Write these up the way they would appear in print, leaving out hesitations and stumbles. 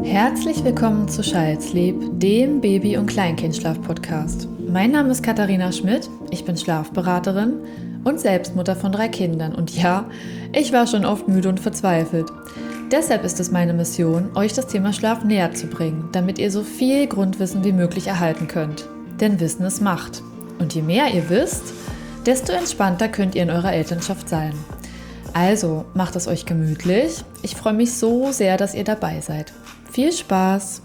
Herzlich willkommen zu Child's-Lieb, dem Baby- und Kleinkindschlaf-Podcast. Mein Name ist Katharina Schmidt, ich bin Schlafberaterin und Selbstmutter von 3 Kindern. Und ja, ich war schon oft müde und verzweifelt. Deshalb ist es meine Mission, euch das Thema Schlaf näher zu bringen, damit ihr so viel Grundwissen wie möglich erhalten könnt. Denn Wissen ist Macht. Und je mehr ihr wisst, desto entspannter könnt ihr in eurer Elternschaft sein. Also, macht es euch gemütlich. Ich freue mich so sehr, dass ihr dabei seid. Viel Spaß!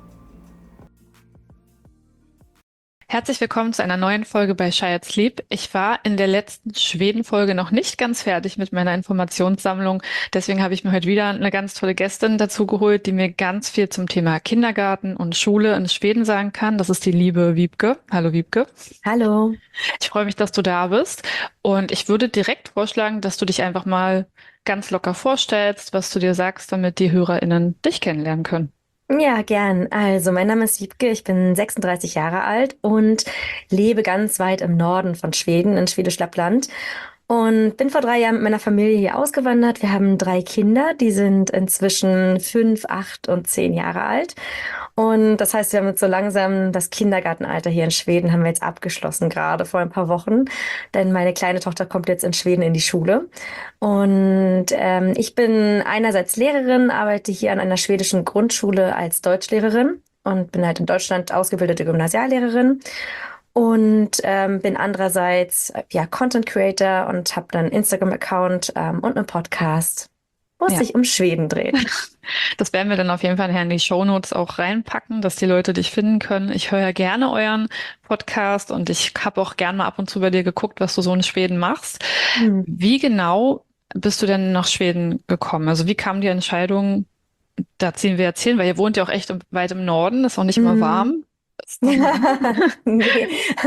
Herzlich willkommen zu einer neuen Folge bei Child's-Lieb. Ich war in der letzten Schweden-Folge noch nicht ganz fertig mit meiner Informationssammlung. Deswegen habe ich mir heute wieder eine ganz tolle Gästin dazu geholt, die mir ganz viel zum Thema Kindergarten und Schule in Schweden sagen kann. Das ist die liebe Wiebke. Hallo Wiebke. Hallo. Ich freue mich, dass du da bist. Und ich würde direkt vorschlagen, dass du dich einfach mal ganz locker vorstellst, was du dir sagst, damit die HörerInnen dich kennenlernen können. Ja, gern. Also, mein Name ist Wiebke, ich bin 36 Jahre alt und lebe ganz weit im Norden von Schweden, in Schwedisch Lappland. Und bin vor 3 Jahren mit meiner Familie hier ausgewandert. Wir haben 3 Kinder, die sind inzwischen 5, 8 und 10 Jahre alt. Und das heißt, wir haben jetzt so langsam das Kindergartenalter hier in Schweden haben wir jetzt abgeschlossen, gerade vor ein paar Wochen. Denn meine kleine Tochter kommt jetzt in Schweden in die Schule. Und ich bin einerseits Lehrerin, arbeite hier an einer schwedischen Grundschule als Deutschlehrerin und bin halt in Deutschland ausgebildete Gymnasiallehrerin. Und bin andererseits Content Creator und habe dann einen Instagram-Account und einen Podcast, wo es Ja. sich um Schweden dreht. Das werden wir dann auf jeden Fall in die Shownotes auch reinpacken, dass die Leute dich finden können. Ich höre ja gerne euren Podcast und ich habe auch gerne mal ab und zu bei dir geguckt, was du so in Schweden machst. Hm. Wie genau bist du denn nach Schweden gekommen? Also wie kam die Entscheidung, da ziehen wir jetzt hin, weil ihr wohnt ja auch echt weit im Norden, ist auch nicht immer Hm. warm. Ist noch Nee.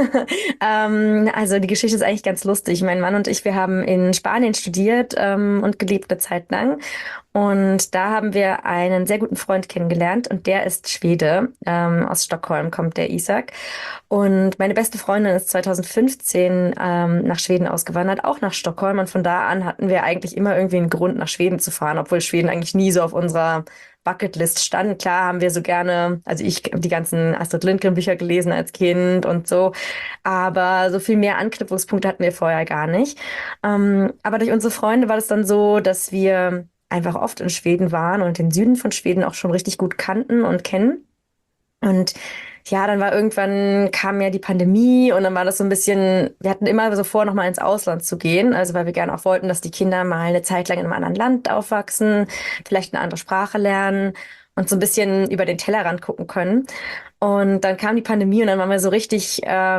Also die Geschichte ist eigentlich ganz lustig. Mein Mann und ich, wir haben in Spanien studiert und gelebt eine Zeit lang. Und da haben wir einen sehr guten Freund kennengelernt und der ist Schwede. Aus Stockholm kommt der Isaac. Und meine beste Freundin ist 2015 nach Schweden ausgewandert, auch nach Stockholm. Und von da an hatten wir eigentlich immer irgendwie einen Grund, nach Schweden zu fahren, obwohl Schweden eigentlich nie so auf unserer Bucketlist stand. Klar haben wir so gerne, also ich habe die ganzen Astrid Lindgren Bücher gelesen als Kind und so, aber so viel mehr Anknüpfungspunkte hatten wir vorher gar nicht. Aber durch unsere Freunde war das dann so, dass wir einfach oft in Schweden waren und den Süden von Schweden auch schon richtig gut kannten und kennen. Und ja, dann war irgendwann kam ja die Pandemie und dann war das so ein bisschen, wir hatten immer so vor, nochmal ins Ausland zu gehen. Also weil wir gerne auch wollten, dass die Kinder mal eine Zeit lang in einem anderen Land aufwachsen, vielleicht eine andere Sprache lernen und so ein bisschen über den Tellerrand gucken können. Und dann kam die Pandemie und dann waren wir so richtig,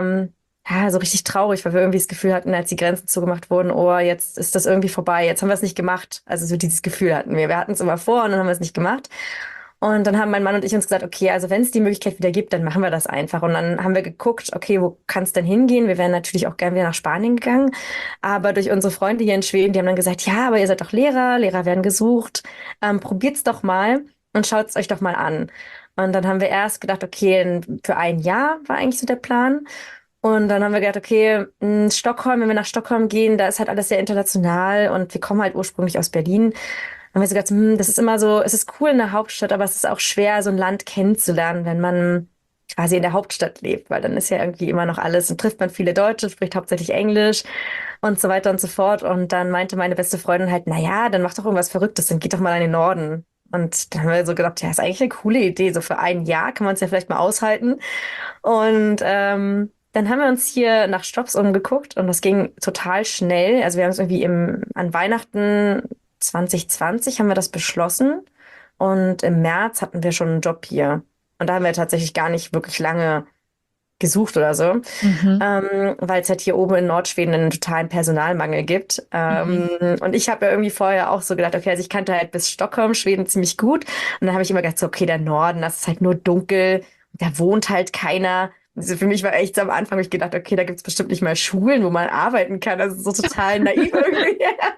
so richtig traurig, weil wir irgendwie das Gefühl hatten, als die Grenzen zugemacht wurden, oh, jetzt ist das irgendwie vorbei, jetzt haben wir es nicht gemacht. Also so dieses Gefühl hatten wir. Wir hatten es immer vor und dann haben wir es nicht gemacht. Und dann haben mein Mann und ich uns gesagt, okay, also wenn es die Möglichkeit wieder gibt, dann machen wir das einfach. Und dann haben wir geguckt, okay, wo kann es denn hingehen? Wir wären natürlich auch gern wieder nach Spanien gegangen. Aber durch unsere Freunde hier in Schweden, die haben dann gesagt, ja, aber ihr seid doch Lehrer, Lehrer werden gesucht. Probiert's doch mal und schaut's euch doch mal an. Und dann haben wir erst gedacht, okay, für ein Jahr war eigentlich so der Plan. Und dann haben wir gedacht, okay, Stockholm, wenn wir nach Stockholm gehen, da ist halt alles sehr international und wir kommen halt ursprünglich aus Berlin. Haben wir so gedacht, das ist immer so, es ist cool in der Hauptstadt, aber es ist auch schwer, so ein Land kennenzulernen, wenn man quasi in der Hauptstadt lebt, weil dann ist ja irgendwie immer noch alles und trifft man viele Deutsche, spricht hauptsächlich Englisch und so weiter und so fort. Und dann meinte meine beste Freundin halt, na ja, dann mach doch irgendwas Verrücktes, dann geht doch mal in den Norden. Und dann haben wir so gedacht, ja, ist eigentlich eine coole Idee. So für ein Jahr kann man es ja vielleicht mal aushalten. Und dann haben wir uns hier nach Stops umgeguckt und das ging total schnell. Also wir haben es irgendwie an Weihnachten 2020 haben wir das beschlossen und im März hatten wir schon einen Job hier. Und da haben wir tatsächlich gar nicht wirklich lange gesucht oder so, Mhm. weil es halt hier oben in Nordschweden einen totalen Personalmangel gibt. Mhm. Und ich habe ja irgendwie vorher auch so gedacht, okay, also ich kannte halt bis Stockholm, Schweden ziemlich gut. Und dann habe ich immer gedacht, so, okay, der Norden, das ist halt nur dunkel, da wohnt halt keiner. Also für mich war echt so am Anfang, hab ich gedacht, okay, da gibt's bestimmt nicht mal Schulen, wo man arbeiten kann. Also so total naiv irgendwie.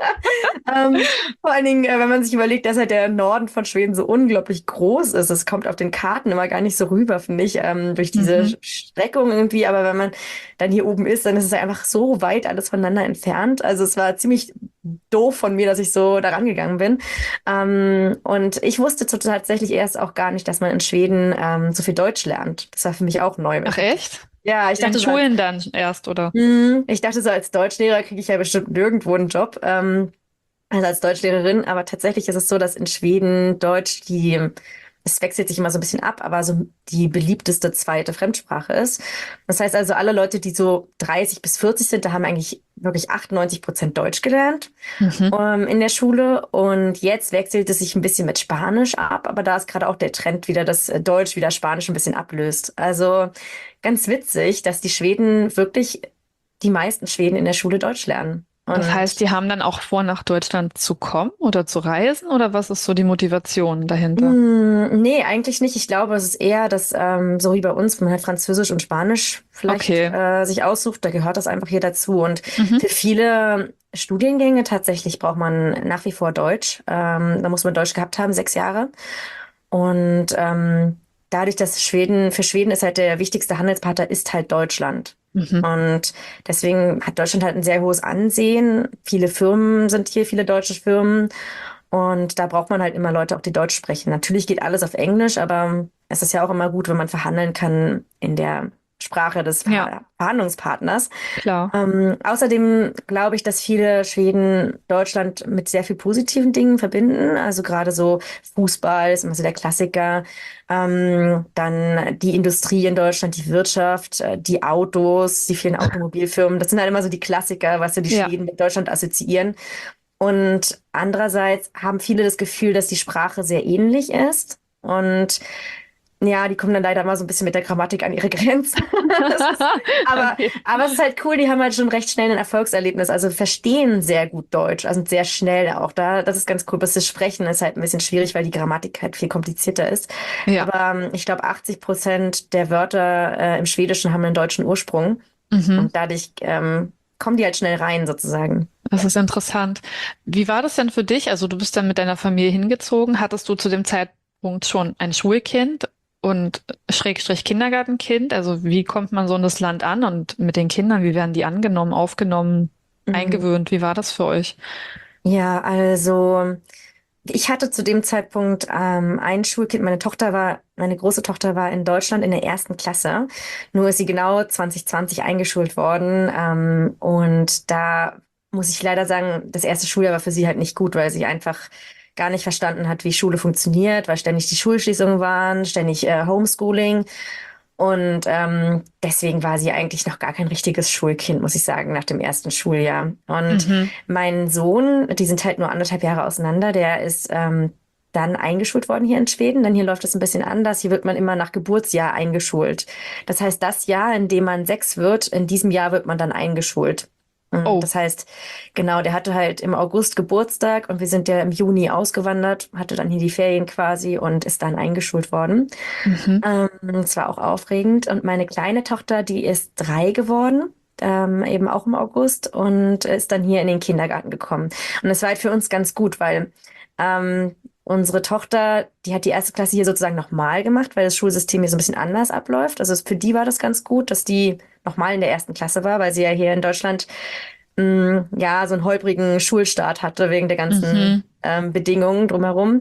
Vor allen Dingen, wenn man sich überlegt, dass halt der Norden von Schweden so unglaublich groß ist. Es kommt auf den Karten immer gar nicht so rüber, finde ich, durch diese Mhm. Streckung irgendwie. Aber wenn man dann hier oben ist, dann ist es halt einfach so weit alles voneinander entfernt. Also es war ziemlich doof von mir, dass ich so da rangegangen bin. Und ich wusste tatsächlich erst auch gar nicht, dass man in Schweden so viel Deutsch lernt. Das war für mich auch neu. Ach echt? Ja, ich In den dachte so als, Schulen dann erst, oder? ich dachte so, als Deutschlehrer kriege ich ja bestimmt nirgendwo einen Job. Also als Deutschlehrerin, aber tatsächlich ist es so, dass in Schweden Deutsch es wechselt sich immer so ein bisschen ab, aber so die beliebteste zweite Fremdsprache ist. Das heißt also, alle Leute, die so 30 bis 40 sind, da haben eigentlich wirklich 98% Deutsch gelernt, Mhm. in der Schule. Und jetzt wechselt es sich ein bisschen mit Spanisch ab, aber da ist gerade auch der Trend wieder, dass Deutsch wieder Spanisch ein bisschen ablöst. Also ganz witzig, dass die meisten Schweden in der Schule Deutsch lernen. Das heißt, Und die haben dann auch vor, nach Deutschland zu kommen oder zu reisen, oder was ist so die Motivation dahinter? Nee, eigentlich nicht. Ich glaube, es ist eher, dass so wie bei uns, wenn man halt Französisch und Spanisch vielleicht Okay. sich aussucht, da gehört das einfach hier dazu. Und Mhm. für viele Studiengänge tatsächlich braucht man nach wie vor Deutsch. Da muss man Deutsch gehabt haben, 6 Jahre. Und dadurch, dass für Schweden ist halt der wichtigste Handelspartner ist halt Deutschland. Mhm. Und deswegen hat Deutschland halt ein sehr hohes Ansehen. Viele Firmen sind hier, viele deutsche Firmen. Und da braucht man halt immer Leute, auch die Deutsch sprechen. Natürlich geht alles auf Englisch, aber es ist ja auch immer gut, wenn man verhandeln kann in der Sprache des Ja, Verhandlungspartners. klar. Außerdem glaube ich, dass viele Schweden Deutschland mit sehr viel positiven Dingen verbinden. Also gerade so Fußball ist immer so der Klassiker. Dann die Industrie in Deutschland, die Wirtschaft, die Autos, die vielen Automobilfirmen. Das sind halt immer so die Klassiker, was so die Ja. Schweden mit Deutschland assoziieren. Und andererseits haben viele das Gefühl, dass die Sprache sehr ähnlich ist. Und ja, die kommen dann leider mal so ein bisschen mit der Grammatik an ihre Grenzen. Das ist, aber, Okay. aber es ist halt cool, die haben halt schon recht schnell ein Erfolgserlebnis, also verstehen sehr gut Deutsch, also sehr schnell auch da. Das ist ganz cool. Bis das Sprechen ist halt ein bisschen schwierig, weil die Grammatik halt viel komplizierter ist. Ja. Aber ich glaube, 80% der Wörter im Schwedischen haben einen deutschen Ursprung Mhm. und dadurch kommen die halt schnell rein, sozusagen. Das ist interessant. Wie war das denn für dich? Also du bist dann mit deiner Familie hingezogen. Hattest du zu dem Zeitpunkt schon ein Schulkind und Schrägstrich Kindergartenkind? Also wie kommt man so in das Land an und mit den Kindern, wie werden die angenommen, aufgenommen, Mhm. eingewöhnt? Wie war das für euch? Ja, also ich hatte zu dem Zeitpunkt ein Schulkind. Meine große Tochter war in Deutschland in der ersten Klasse. Nur ist sie genau 2020 eingeschult worden. Und da muss ich leider sagen, das erste Schuljahr war für sie halt nicht gut, weil sie einfach gar nicht verstanden hat, wie Schule funktioniert, weil ständig die Schulschließungen waren, ständig Homeschooling. Und deswegen war sie eigentlich noch gar kein richtiges Schulkind, muss ich sagen, nach dem ersten Schuljahr. Und Mhm. mein Sohn, die sind halt nur 1,5 Jahre auseinander, der ist dann eingeschult worden hier in Schweden, denn hier läuft es ein bisschen anders. Hier wird man immer nach Geburtsjahr eingeschult. Das heißt, das Jahr, in dem man 6 wird, in diesem Jahr wird man dann eingeschult. Oh. Das heißt, genau, der hatte halt im August Geburtstag und wir sind ja im Juni ausgewandert, hatte dann hier die Ferien quasi und ist dann eingeschult worden. Mhm. Es war auch aufregend. Und meine kleine Tochter, die ist 3 geworden, eben auch im August und ist dann hier in den Kindergarten gekommen. Und das war halt für uns ganz gut, weil unsere Tochter, die hat die erste Klasse hier sozusagen nochmal gemacht, weil das Schulsystem hier so ein bisschen anders abläuft. Also für die war das ganz gut, dass die nochmal in der ersten Klasse war, weil sie ja hier in Deutschland ja so einen holprigen Schulstart hatte wegen der ganzen Mhm. Bedingungen drumherum.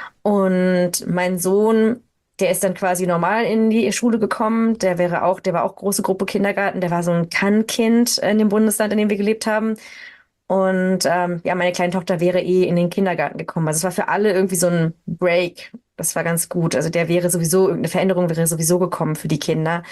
Und mein Sohn, der ist dann quasi normal in die Schule gekommen. Der war auch große Gruppe Kindergarten. Der war so ein Kann-Kind in dem Bundesland, in dem wir gelebt haben. Und ja, meine kleine Tochter wäre eh in den Kindergarten gekommen. Also es war für alle irgendwie so ein Break. Das war ganz gut. Also irgendeine Veränderung wäre sowieso gekommen für die Kinder.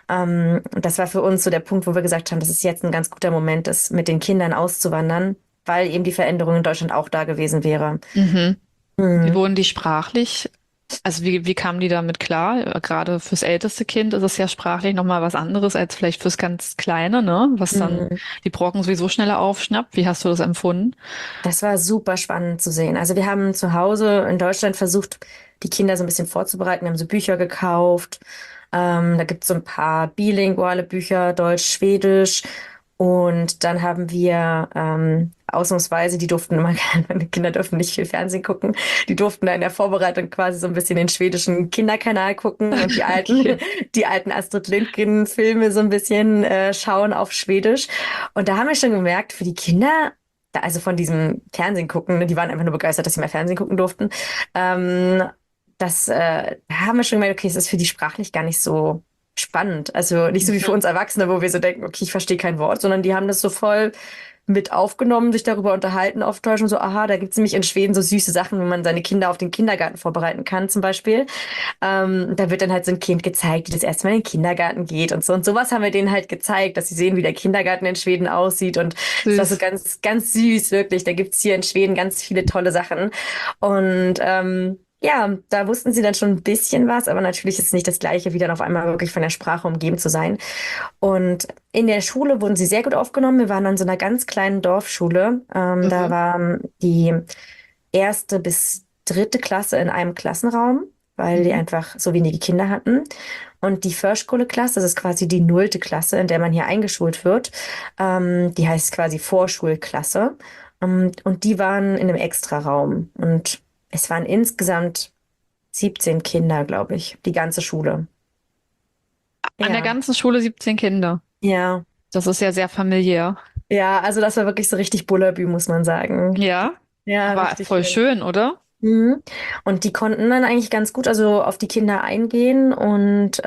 Und das war für uns so der Punkt, wo wir gesagt haben, das ist jetzt ein ganz guter Moment, das mit den Kindern auszuwandern, weil eben die Veränderung in Deutschland auch da gewesen wäre. Mhm. Wie Mhm. wurden die sprachlich? Also wie kamen die damit klar? Gerade fürs älteste Kind ist es ja sprachlich nochmal was anderes als vielleicht fürs ganz Kleine, ne? Was dann Mhm. die Brocken sowieso schneller aufschnappt. Wie hast du das empfunden? Das war super spannend zu sehen. Also wir haben zu Hause in Deutschland versucht, die Kinder so ein bisschen vorzubereiten. Wir haben so Bücher gekauft. Da gibt es so ein paar bilinguale Bücher, Deutsch, Schwedisch. Und dann haben wir ausnahmsweise, die durften immer, meine Kinder dürfen nicht viel Fernsehen gucken, die durften da in der Vorbereitung quasi so ein bisschen den schwedischen Kinderkanal gucken und Okay. die alten Astrid Lindgren-Filme so ein bisschen schauen auf Schwedisch. Und da haben wir schon gemerkt, für die Kinder also von diesem Fernsehen gucken, ne, die waren einfach nur begeistert, dass sie mal Fernsehen gucken durften. Ähm, da haben wir schon gemerkt, okay, es ist für die sprachlich gar nicht so spannend. Also nicht so wie für Mhm. uns Erwachsene, wo wir so denken, okay, ich verstehe kein Wort, sondern die haben das so voll mit aufgenommen, sich darüber unterhalten auf Deutsch und so, aha, da gibt's nämlich in Schweden so süße Sachen, wie man seine Kinder auf den Kindergarten vorbereiten kann, zum Beispiel. Da wird dann halt so ein Kind gezeigt, wie das erste Mal in den Kindergarten geht und so. Und sowas haben wir denen halt gezeigt, dass sie sehen, wie der Kindergarten in Schweden aussieht. Und es war so Süß. ganz, ganz süß, wirklich. Da gibt's hier in Schweden ganz viele tolle Sachen. Und ja, da wussten sie dann schon ein bisschen was, aber natürlich ist es nicht das Gleiche, wie dann auf einmal wirklich von der Sprache umgeben zu sein. Und in der Schule wurden sie sehr gut aufgenommen. Wir waren an so einer ganz kleinen Dorfschule. Da Mhm. waren die erste bis dritte Klasse in einem Klassenraum, weil die Mhm. einfach so wenige Kinder hatten. Und die Förschule-Klasse, das ist quasi die nullte Klasse, in der man hier eingeschult wird. Die heißt quasi Vorschulklasse. Und die waren in einem Extraraum. Und es waren insgesamt 17 Kinder, glaube ich, die ganze Schule. An der Ja, ganzen Schule 17 Kinder. ja, Das ist ja sehr familiär. ja, also das war wirklich so richtig Bullabü, muss man sagen. Ja, Ja, aber richtig voll schön. schön, oder? Mhm. Und die konnten dann eigentlich ganz gut also auf die Kinder eingehen und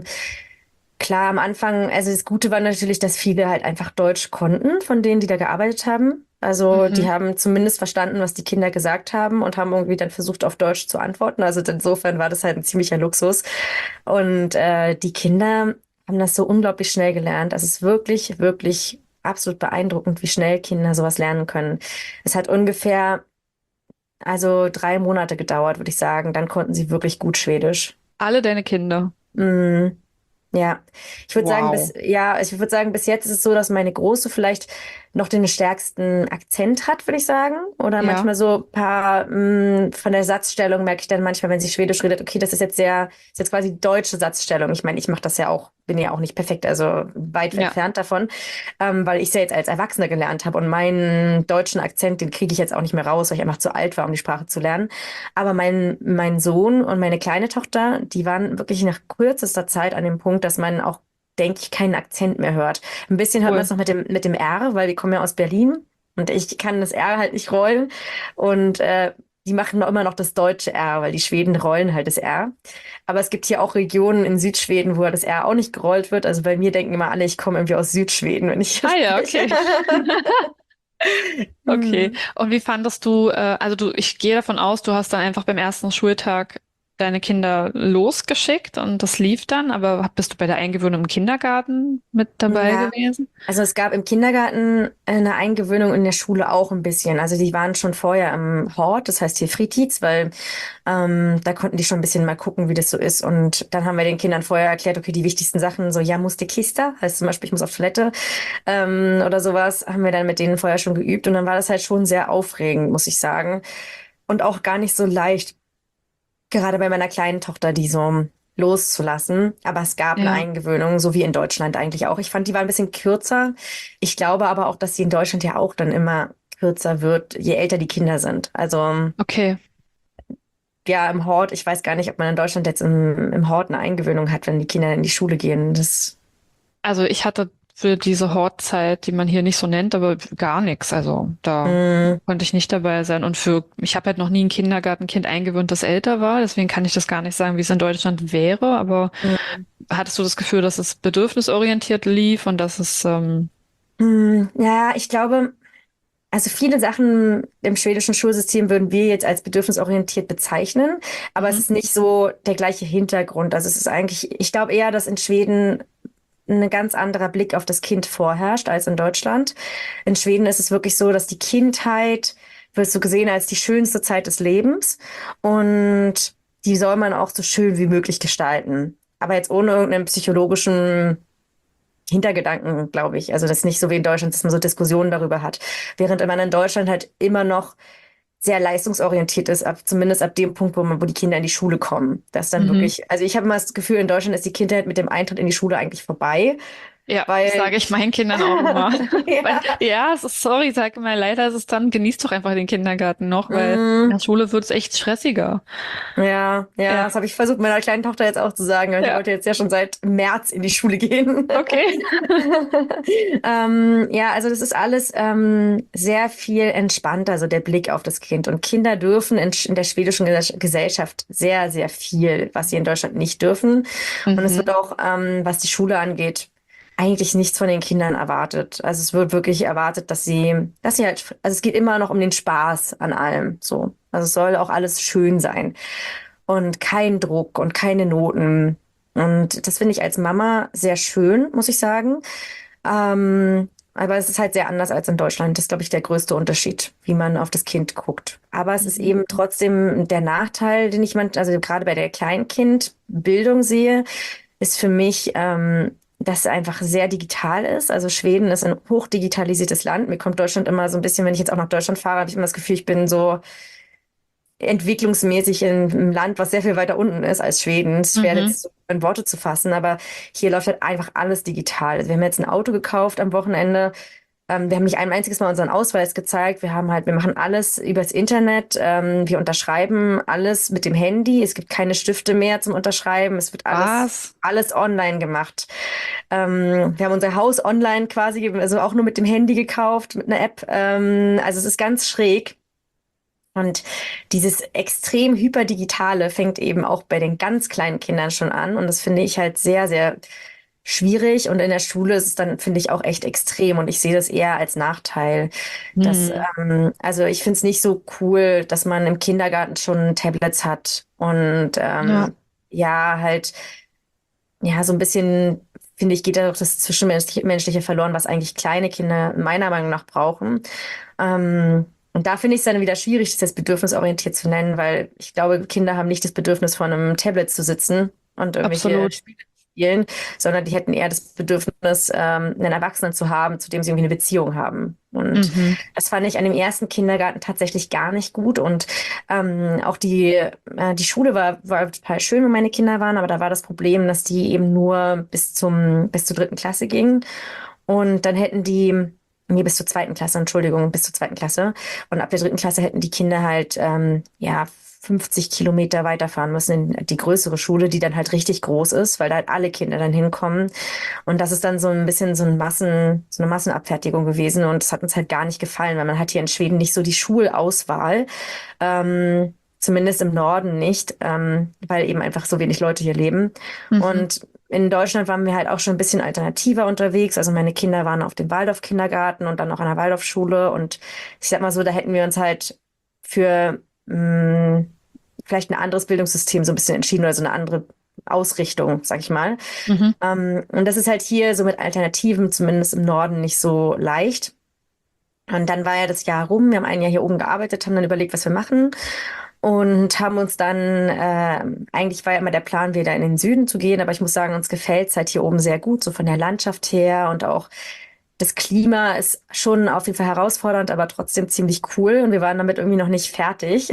klar, am Anfang, also das Gute war natürlich, dass viele halt einfach Deutsch konnten, von denen, die da gearbeitet haben. Also die Mhm. haben zumindest verstanden, was die Kinder gesagt haben und haben irgendwie dann versucht, auf Deutsch zu antworten. Also insofern war das halt ein ziemlicher Luxus. Und die Kinder haben das so unglaublich schnell gelernt. Also es ist wirklich, wirklich absolut beeindruckend, wie schnell Kinder sowas lernen können. Es hat ungefähr, also 3 Monate gedauert, würde ich sagen. Dann konnten sie wirklich gut Schwedisch. Alle deine Kinder. Mm. Ja, Wow. ich würde sagen, bis jetzt ist es so, dass meine Große vielleicht noch den stärksten Akzent hat, würde ich sagen. Oder Ja, manchmal so ein paar, von der Satzstellung merke ich dann manchmal, wenn sie Schwedisch redet, okay, das ist jetzt quasi deutsche Satzstellung. Ich meine, ich mache das ja auch, bin ja auch nicht perfekt, also weit ja. entfernt davon, weil ich es ja jetzt als Erwachsene gelernt habe und meinen deutschen Akzent, den kriege ich jetzt auch nicht mehr raus, weil ich einfach zu alt war, um die Sprache zu lernen. Aber mein Sohn und meine kleine Tochter, die waren wirklich nach kürzester Zeit an dem Punkt, dass man auch, denke ich, keinen Akzent mehr hört. Ein bisschen hört man Cool. es noch mit dem R, weil die kommen ja aus Berlin und ich kann das R halt nicht rollen. Und die machen immer noch das deutsche R, weil die Schweden rollen halt das R. Aber es gibt hier auch Regionen in Südschweden, wo das R auch nicht gerollt wird. Also bei mir denken immer alle, ich komme irgendwie aus Südschweden, wenn ich hier Ah ja, spreche. okay. Okay. Hm. Und wie fandest du, also ich gehe davon aus, du hast dann einfach beim ersten Schultag deine Kinder losgeschickt und das lief dann, aber bist du bei der Eingewöhnung im Kindergarten mit dabei Ja. gewesen? Also es gab im Kindergarten eine Eingewöhnung, in der Schule auch ein bisschen. Also die waren schon vorher im Hort, das heißt hier Fritids, weil da konnten die schon ein bisschen mal gucken, wie das so ist. Und dann haben wir den Kindern vorher erklärt, okay, die wichtigsten Sachen, so ja, musste Kista, heißt zum Beispiel, ich muss auf Toilette oder sowas, haben wir dann mit denen vorher schon geübt. Und dann war das halt schon sehr aufregend, muss ich sagen. Und auch gar nicht so leicht, gerade bei meiner kleinen Tochter, die so loszulassen. Aber es gab eine Ja. Eingewöhnung, so wie in Deutschland eigentlich auch. Ich fand, die war ein bisschen kürzer. Ich glaube aber auch, dass sie in Deutschland ja auch dann immer kürzer wird, je älter die Kinder sind. Also Okay. ja, im Hort, ich weiß gar nicht, ob man in Deutschland jetzt im Hort eine Eingewöhnung hat, wenn die Kinder in die Schule gehen. Also ich hatte für diese Hortzeit, die man hier nicht so nennt, aber gar nichts. Also da Mm, konnte ich nicht dabei sein. Und ich habe halt noch nie ein Kindergartenkind eingewöhnt, das älter war. Deswegen kann ich das gar nicht sagen, wie es in Deutschland wäre. Aber mm, hattest du das Gefühl, dass es bedürfnisorientiert lief und dass es, ja, ich glaube, also viele Sachen im schwedischen Schulsystem würden wir jetzt als bedürfnisorientiert bezeichnen, aber es mhm. ist nicht so der gleiche Hintergrund. Also es ist eigentlich, ich glaube eher, dass in Schweden ein ganz anderer Blick auf das Kind vorherrscht als in Deutschland. In Schweden ist es wirklich so, dass die Kindheit wird so gesehen als die schönste Zeit des Lebens und die soll man auch so schön wie möglich gestalten. Aber jetzt ohne irgendeinen psychologischen Hintergedanken, glaube ich. Also das ist nicht so wie in Deutschland, dass man so Diskussionen darüber hat. Während man in Deutschland halt immer noch sehr leistungsorientiert ist, zumindest ab dem Punkt, wo die Kinder in die Schule kommen. Das dann Mhm. wirklich, also ich habe immer das Gefühl, in Deutschland ist die Kindheit mit dem Eintritt in die Schule eigentlich vorbei. Ja, das weil sage ich meinen Kindern auch immer. Weil, ja, ja, es ist, sorry, sag mal, leider ist es dann, genießt doch einfach den Kindergarten noch, weil in der mm, Schule wird es echt stressiger. ja, Ja, das habe ich versucht, meiner kleinen Tochter jetzt auch zu sagen, weil die ja, wollte jetzt ja schon seit März in die Schule gehen. okay. Ja, also das ist alles sehr viel entspannter, also der Blick auf das Kind. Und Kinder dürfen in der schwedischen Gesellschaft sehr, sehr viel, was sie in Deutschland nicht dürfen. Und es wird Mhm. auch, was die Schule angeht, eigentlich nichts von den Kindern erwartet. Also es wird wirklich erwartet, dass sie halt, also es geht immer noch um den Spaß an allem, so. Also es soll auch alles schön sein und kein Druck und keine Noten. Und das finde ich als Mama sehr schön, muss ich sagen. Aber es ist halt sehr anders als in Deutschland. Das ist, glaube ich, der größte Unterschied, wie man auf das Kind guckt. Aber es ist Mhm. eben trotzdem der Nachteil, den ich also gerade bei der Kleinkindbildung sehe, ist für mich, dass es einfach sehr digital ist. Also Schweden ist ein hochdigitalisiertes Land. Mir kommt Deutschland immer so ein bisschen, wenn ich jetzt auch nach Deutschland fahre, habe ich immer das Gefühl, ich bin so entwicklungsmäßig in einem Land, was sehr viel weiter unten ist als Schweden. Es ist schwer Mhm. jetzt so in Worte zu fassen, aber hier läuft halt einfach alles digital. Also wir haben jetzt ein Auto gekauft am Wochenende. Wir haben nicht ein einziges Mal unseren Ausweis gezeigt. Wir machen alles übers Internet. Wir unterschreiben alles mit dem Handy. Es gibt keine Stifte mehr zum Unterschreiben. Es wird Was? alles online gemacht. Wir haben unser Haus online quasi, also auch nur mit dem Handy gekauft, mit einer App. Also es ist ganz schräg. Und dieses extrem hyperdigitale fängt eben auch bei den ganz kleinen Kindern schon an. Und das finde ich halt sehr, sehr schwierig. Und in der Schule ist es dann, finde ich, auch echt extrem. Und ich sehe das eher als Nachteil. Dass, Hm. also ich finde es nicht so cool, dass man im Kindergarten schon Tablets hat. Und Ja, ja, halt, ja, so ein bisschen, finde ich, geht da doch das Zwischenmenschliche verloren, was eigentlich kleine Kinder meiner Meinung nach brauchen. Und da finde ich es dann wieder schwierig, das bedürfnisorientiert zu nennen, weil ich glaube, Kinder haben nicht das Bedürfnis, vor einem Tablet zu sitzen und irgendwelche absolut. Spiele zu spielen, sondern die hätten eher das Bedürfnis, einen Erwachsenen zu haben, zu dem sie irgendwie eine Beziehung haben. Und Mhm. das fand ich an dem ersten Kindergarten tatsächlich gar nicht gut. Und auch die Schule war total schön, wo meine Kinder waren, aber da war das Problem, dass die eben nur bis zur dritten Klasse gingen. Und dann hätten nee, bis zur zweiten Klasse, Entschuldigung, bis zur zweiten Klasse. Und ab der dritten Klasse hätten die Kinder halt, ja, 50 Kilometer weiterfahren müssen in die größere Schule, die dann halt richtig groß ist, weil da halt alle Kinder dann hinkommen. Und das ist dann so ein bisschen so eine Massenabfertigung gewesen. Und das hat uns halt gar nicht gefallen, weil man hat hier in Schweden nicht so die Schulauswahl. Zumindest im Norden nicht, weil eben einfach so wenig Leute hier leben. Mhm. Und in Deutschland waren wir halt auch schon ein bisschen alternativer unterwegs. Also meine Kinder waren auf dem Waldorf-Kindergarten und dann auch an der Waldorfschule. Und ich sag mal so, da hätten wir uns halt für vielleicht ein anderes Bildungssystem so ein bisschen entschieden oder so eine andere Ausrichtung, sag ich mal. Mhm. Und das ist halt hier so mit Alternativen, zumindest im Norden, nicht so leicht. Und dann war ja das Jahr rum. Wir haben ein Jahr hier oben gearbeitet, haben dann überlegt, was wir machen und haben uns dann, eigentlich war ja immer der Plan, wieder in den Süden zu gehen, aber ich muss sagen, uns gefällt es halt hier oben sehr gut, so von der Landschaft her und auch das Klima ist schon auf jeden Fall herausfordernd, aber trotzdem ziemlich cool und wir waren damit irgendwie noch nicht fertig,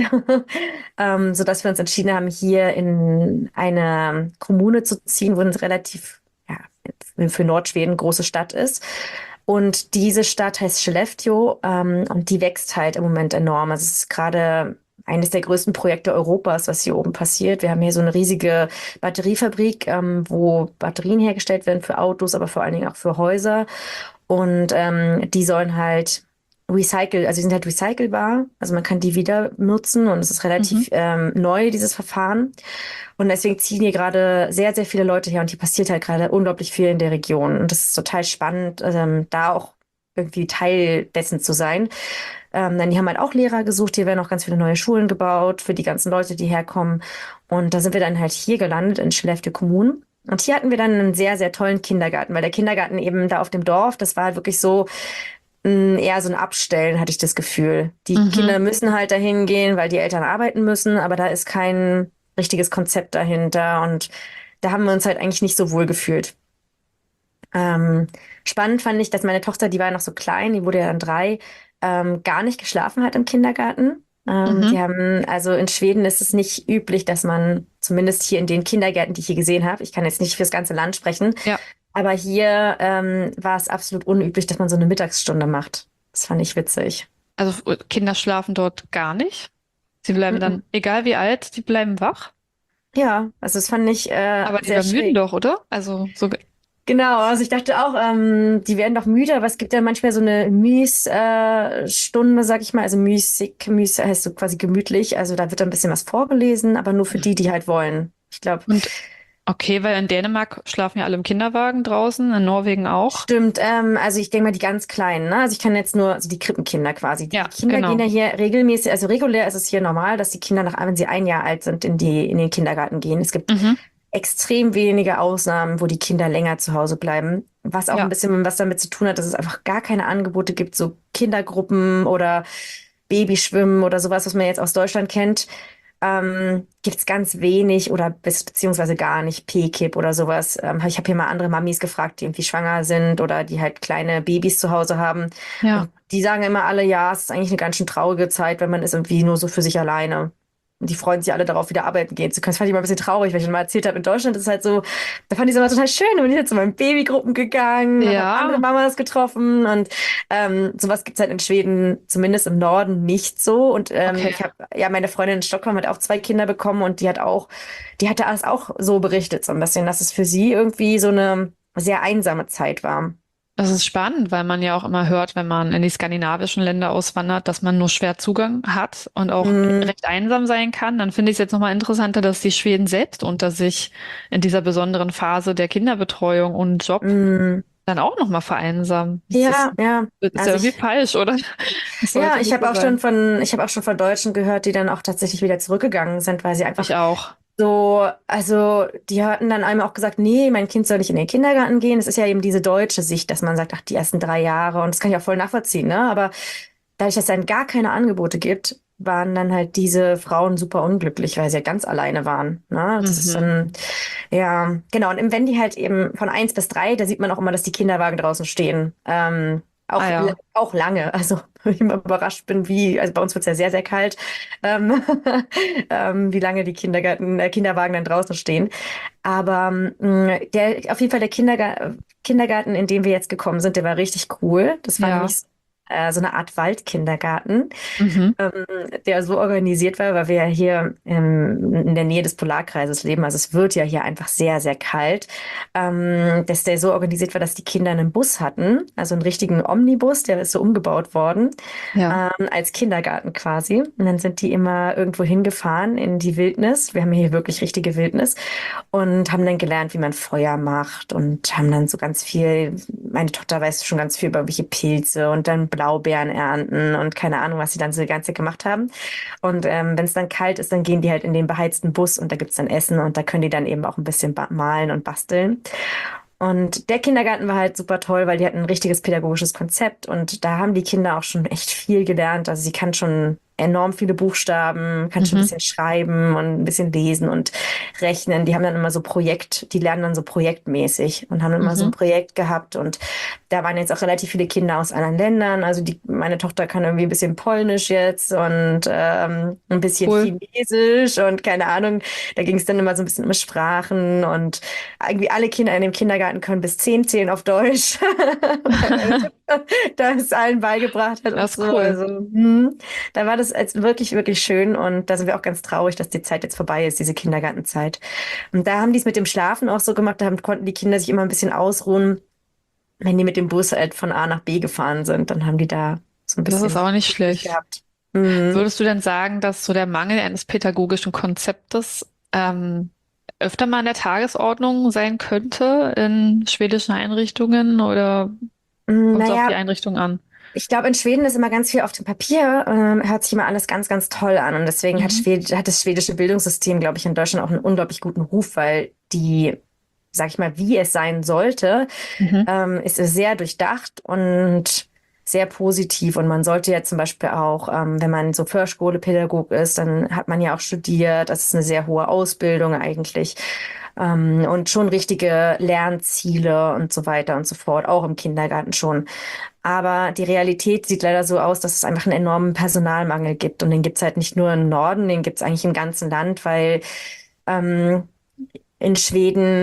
sodass wir uns entschieden haben, hier in eine Kommune zu ziehen, wo eine relativ, ja, für Nordschweden große Stadt ist. Und diese Stadt heißt Skellefteå, und die wächst halt im Moment enorm. Also es ist gerade eines der größten Projekte Europas, was hier oben passiert. Wir haben hier so eine riesige Batteriefabrik, wo Batterien hergestellt werden für Autos, aber vor allen Dingen auch für Häuser. Und die sollen halt also die sind halt recycelbar, also man kann die wieder nutzen und es ist Mhm. relativ neu, dieses Verfahren. Und deswegen ziehen hier gerade sehr, sehr viele Leute her und hier passiert halt gerade unglaublich viel in der Region. Und das ist total spannend, da auch irgendwie Teil dessen zu sein. Dann die haben halt auch Lehrer gesucht, hier werden auch ganz viele neue Schulen gebaut für die ganzen Leute, die herkommen. Und da sind wir dann halt hier gelandet in Skellefteå Kommun. Und hier hatten wir dann einen sehr, sehr tollen Kindergarten, weil der Kindergarten eben da auf dem Dorf, das war halt wirklich so eher so ein Abstellen, hatte ich das Gefühl. Die Mhm. Kinder müssen halt dahin gehen, weil die Eltern arbeiten müssen, aber da ist kein richtiges Konzept dahinter und da haben wir uns halt eigentlich nicht so wohl gefühlt. Ähm, Spannend fand ich, dass meine Tochter, die war noch so klein, die wurde ja dann 3, gar nicht geschlafen hat im Kindergarten. Mhm. Also in Schweden ist es nicht üblich, dass man, zumindest hier in den Kindergärten, die ich hier gesehen habe, ich kann jetzt nicht fürs ganze Land sprechen, Ja. Aber hier war es absolut unüblich, dass man so eine Mittagsstunde macht. Das fand ich witzig. Also Kinder schlafen dort gar nicht. Sie bleiben Mhm. dann, egal wie alt, die bleiben wach. Ja, also das fand ich Aber die sehr ermüden schräg. doch, oder? Also so, Genau, also ich dachte auch, die werden doch müde, aber es gibt ja manchmal so eine Stunde, sag ich mal, also Mus heißt so quasi gemütlich, also da wird dann ein bisschen was vorgelesen, aber nur für die, die halt wollen. Ich glaube, und okay, weil in Dänemark schlafen ja alle im Kinderwagen draußen, in Norwegen auch. stimmt, also ich denke mal die ganz Kleinen, ne? Also ich kann jetzt nur, also die Krippenkinder quasi. Die Ja, Kinder gehen genau. ja hier regelmäßig, also regulär ist es hier normal, dass die Kinder wenn sie 1 Jahr alt sind, in den Kindergarten gehen. Es gibt Mhm. extrem wenige Ausnahmen, wo die Kinder länger zu Hause bleiben. Was auch ein Ja. bisschen was damit zu tun hat, dass es einfach gar keine Angebote gibt, so Kindergruppen oder Babyschwimmen oder sowas, was man jetzt aus Deutschland kennt. Gibt es ganz wenig oder beziehungsweise gar nicht PKIP oder sowas. Ich habe hier mal andere Mamis gefragt, die irgendwie schwanger sind oder die halt kleine Babys zu Hause haben. Ja. Und die sagen immer alle, ja, es ist eigentlich eine ganz schön traurige Zeit, wenn man ist irgendwie nur so für sich alleine. Und die freuen sich alle darauf, wieder arbeiten gehen zu können. Das fand ich mal ein bisschen traurig, weil ich schon mal erzählt habe, in Deutschland ist es halt so, da fand ich es immer total schön. Da bin ich jetzt zu meinen Babygruppen gegangen und habe andere Ja, Mamas getroffen. Und sowas gibt es halt in Schweden, zumindest im Norden, nicht so. Und okay. ich habe, ja, meine Freundin in Stockholm hat auch 2 Kinder bekommen und die hatte alles auch so berichtet, so ein bisschen, dass es für sie irgendwie so eine sehr einsame Zeit war. Das ist spannend, weil man ja auch immer hört, wenn man in die skandinavischen Länder auswandert, dass man nur schwer Zugang hat und auch Mm, recht einsam sein kann. Dann finde ich es jetzt nochmal interessanter, dass die Schweden selbst unter sich in dieser besonderen Phase der Kinderbetreuung und Job mm. dann auch nochmal vereinsamen. Ja, ja. Das ist ja Also irgendwie falsch, oder? Das ja, sollte nicht so sein. ich habe auch schon von Deutschen gehört, die dann auch tatsächlich wieder zurückgegangen sind, weil sie einfach Ich auch. so, also die hatten dann einmal auch gesagt, nee, mein Kind soll nicht in den Kindergarten gehen. Es ist ja eben diese deutsche Sicht, dass man sagt, ach, die ersten 3 Jahre, und das kann ich auch voll nachvollziehen, ne? Aber dadurch, dass es dann gar keine Angebote gibt, waren dann halt diese Frauen super unglücklich, weil sie ja ganz alleine waren. Ne? Das ist Mhm. dann, ja, genau. Und wenn die halt eben von 1 bis 3, da sieht man auch immer, dass die Kinderwagen draußen stehen. Ah ja. Auch lange. Also, ich immer überrascht bin, also bei uns wird es ja sehr, sehr kalt, ähm, wie lange die Kinderwagen dann draußen stehen. Aber auf jeden Fall der Kindergarten, in den wir jetzt gekommen sind, der war richtig cool. Das war Ja. nämlich so eine Art Waldkindergarten, Mhm. ähm, der so organisiert war, weil wir ja hier in der Nähe des Polarkreises leben. Also es wird ja hier einfach sehr, sehr kalt. Dass der so organisiert war, dass die Kinder einen Bus hatten, also einen richtigen Omnibus, der ist so umgebaut worden, Ja. als Kindergarten quasi. Und dann sind die immer irgendwo hingefahren in die Wildnis. Wir haben hier wirklich richtige Wildnis und haben dann gelernt, wie man Feuer macht und haben dann so ganz viel, meine Tochter weiß schon ganz viel über welche Pilze und dann Blaubeeren ernten und keine Ahnung, was sie dann so die ganze Zeit gemacht haben. Und wenn es dann kalt ist, dann gehen die halt in den beheizten Bus und da gibt's dann Essen und da können die dann eben auch ein bisschen malen und basteln. Und der Kindergarten war halt super toll, weil die hatten ein richtiges pädagogisches Konzept und da haben die Kinder auch schon echt viel gelernt. Also sie kann schon enorm viele Buchstaben, kann schon ein Mhm. bisschen schreiben und ein bisschen lesen und rechnen. Die haben dann immer so die lernen dann so projektmäßig und haben immer so ein Mhm. Projekt gehabt und da waren jetzt auch relativ viele Kinder aus anderen Ländern. Also meine Tochter kann irgendwie ein bisschen Polnisch jetzt und ein bisschen Cool. Chinesisch und keine Ahnung. Da ging es dann immer so ein bisschen um Sprachen und irgendwie alle Kinder in dem Kindergarten können bis 10 zählen auf Deutsch, weil meine Tochter das allen beigebracht hat und Das ist so. cool. Also, da war das als wirklich, wirklich schön und da sind wir auch ganz traurig, dass die Zeit jetzt vorbei ist, diese Kindergartenzeit. Und da haben die es mit dem Schlafen auch so gemacht, konnten die Kinder sich immer ein bisschen ausruhen, wenn die mit dem Bus halt von A nach B gefahren sind, dann haben die da so ein Das ist bisschen auch nicht sich schlecht. gehabt. Mhm. Würdest du denn sagen, dass so der Mangel eines pädagogischen Konzeptes öfter mal in der Tagesordnung sein könnte in schwedischen Einrichtungen oder kommt es auf die Naja, Einrichtung an? ich glaube, in Schweden ist immer ganz viel auf dem Papier, hört sich immer alles ganz, ganz toll an. Und deswegen Mhm. hat das schwedische Bildungssystem, glaube ich, in Deutschland auch einen unglaublich guten Ruf, weil sag ich mal, wie es sein sollte, Mhm. ist es sehr durchdacht und sehr positiv. Und man sollte ja zum Beispiel auch, wenn man so Förskolepädagog ist, dann hat man ja auch studiert. Das ist eine sehr hohe Ausbildung eigentlich. Und schon richtige Lernziele und so weiter und so fort, auch im Kindergarten schon. Aber die Realität sieht leider so aus, dass es einfach einen enormen Personalmangel gibt. Und den gibt's halt nicht nur im Norden, den gibt's eigentlich im ganzen Land, weil ähm, in Schweden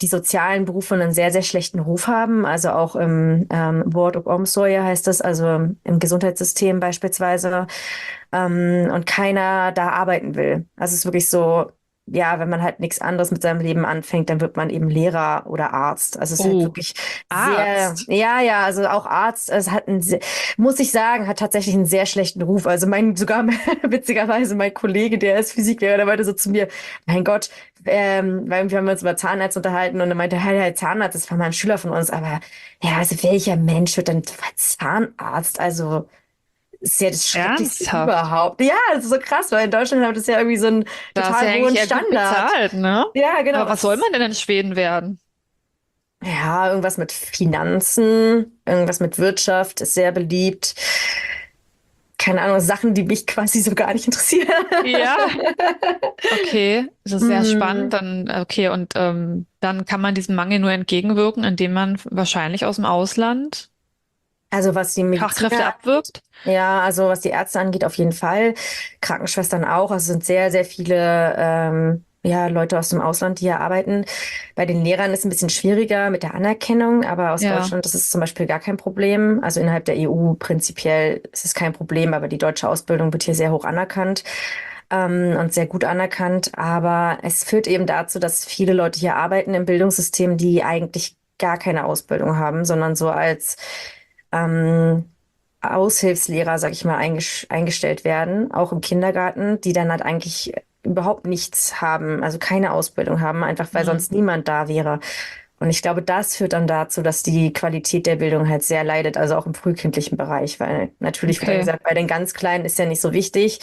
die sozialen Berufe einen sehr, sehr schlechten Ruf haben. Also auch im Ward of Omsorge heißt das, also im Gesundheitssystem beispielsweise. Und keiner da arbeiten will. Also es ist wirklich so, ja, wenn man halt nichts anderes mit seinem Leben anfängt, dann wird man eben Lehrer oder Arzt. Also es ist halt Oh, wirklich sehr, Arzt. ja, also auch Arzt, es hat muss ich sagen, hat tatsächlich einen sehr schlechten Ruf. Also sogar witzigerweise mein Kollege, der ist Physiklehrer, der meinte so zu mir, mein Gott, weil wir haben uns über Zahnarzt unterhalten und er meinte, hey, der Zahnarzt, das war mal ein Schüler von uns, aber ja, also welcher Mensch wird denn Zahnarzt? Also ist ja das Schrecklichste Ernsthaft? überhaupt. Ja, das ist so krass, weil in Deutschland hat das ja irgendwie so einen Da ist ja total eigentlich hohen eher gut Standard. bezahlt, ne? Ja, genau. Aber was soll man denn in Schweden werden? Ja, irgendwas mit Finanzen, irgendwas mit Wirtschaft ist sehr beliebt. Keine Ahnung, Sachen, die mich quasi so gar nicht interessieren. Ja, okay, das ist sehr spannend. Hm. Dann, okay, und dann kann man diesem Mangel nur entgegenwirken, indem man wahrscheinlich aus dem Ausland Also was die Fachkräfte Mediziner abwirbt. Ja, also was die Ärzte angeht, auf jeden Fall. Krankenschwestern auch. Also es sind sehr, sehr viele ja, Leute aus dem Ausland, die hier arbeiten. Bei den Lehrern ist es ein bisschen schwieriger mit der Anerkennung, aber aus Ja, Deutschland ist es zum Beispiel gar kein Problem. Also innerhalb der EU prinzipiell ist es kein Problem, aber die deutsche Ausbildung wird hier sehr hoch anerkannt und sehr gut anerkannt. Aber es führt eben dazu, dass viele Leute hier arbeiten im Bildungssystem, die eigentlich gar keine Ausbildung haben, sondern so als ähm, Aushilfslehrer, sag ich mal, eingestellt werden, auch im Kindergarten, die dann halt eigentlich überhaupt nichts haben, also keine Ausbildung haben, einfach weil hm. sonst niemand da wäre. Und ich glaube, das führt dann dazu, dass die Qualität der Bildung halt sehr leidet, also auch im frühkindlichen Bereich, weil natürlich wird dann Okay, gesagt, bei den ganz Kleinen ist ja nicht so wichtig.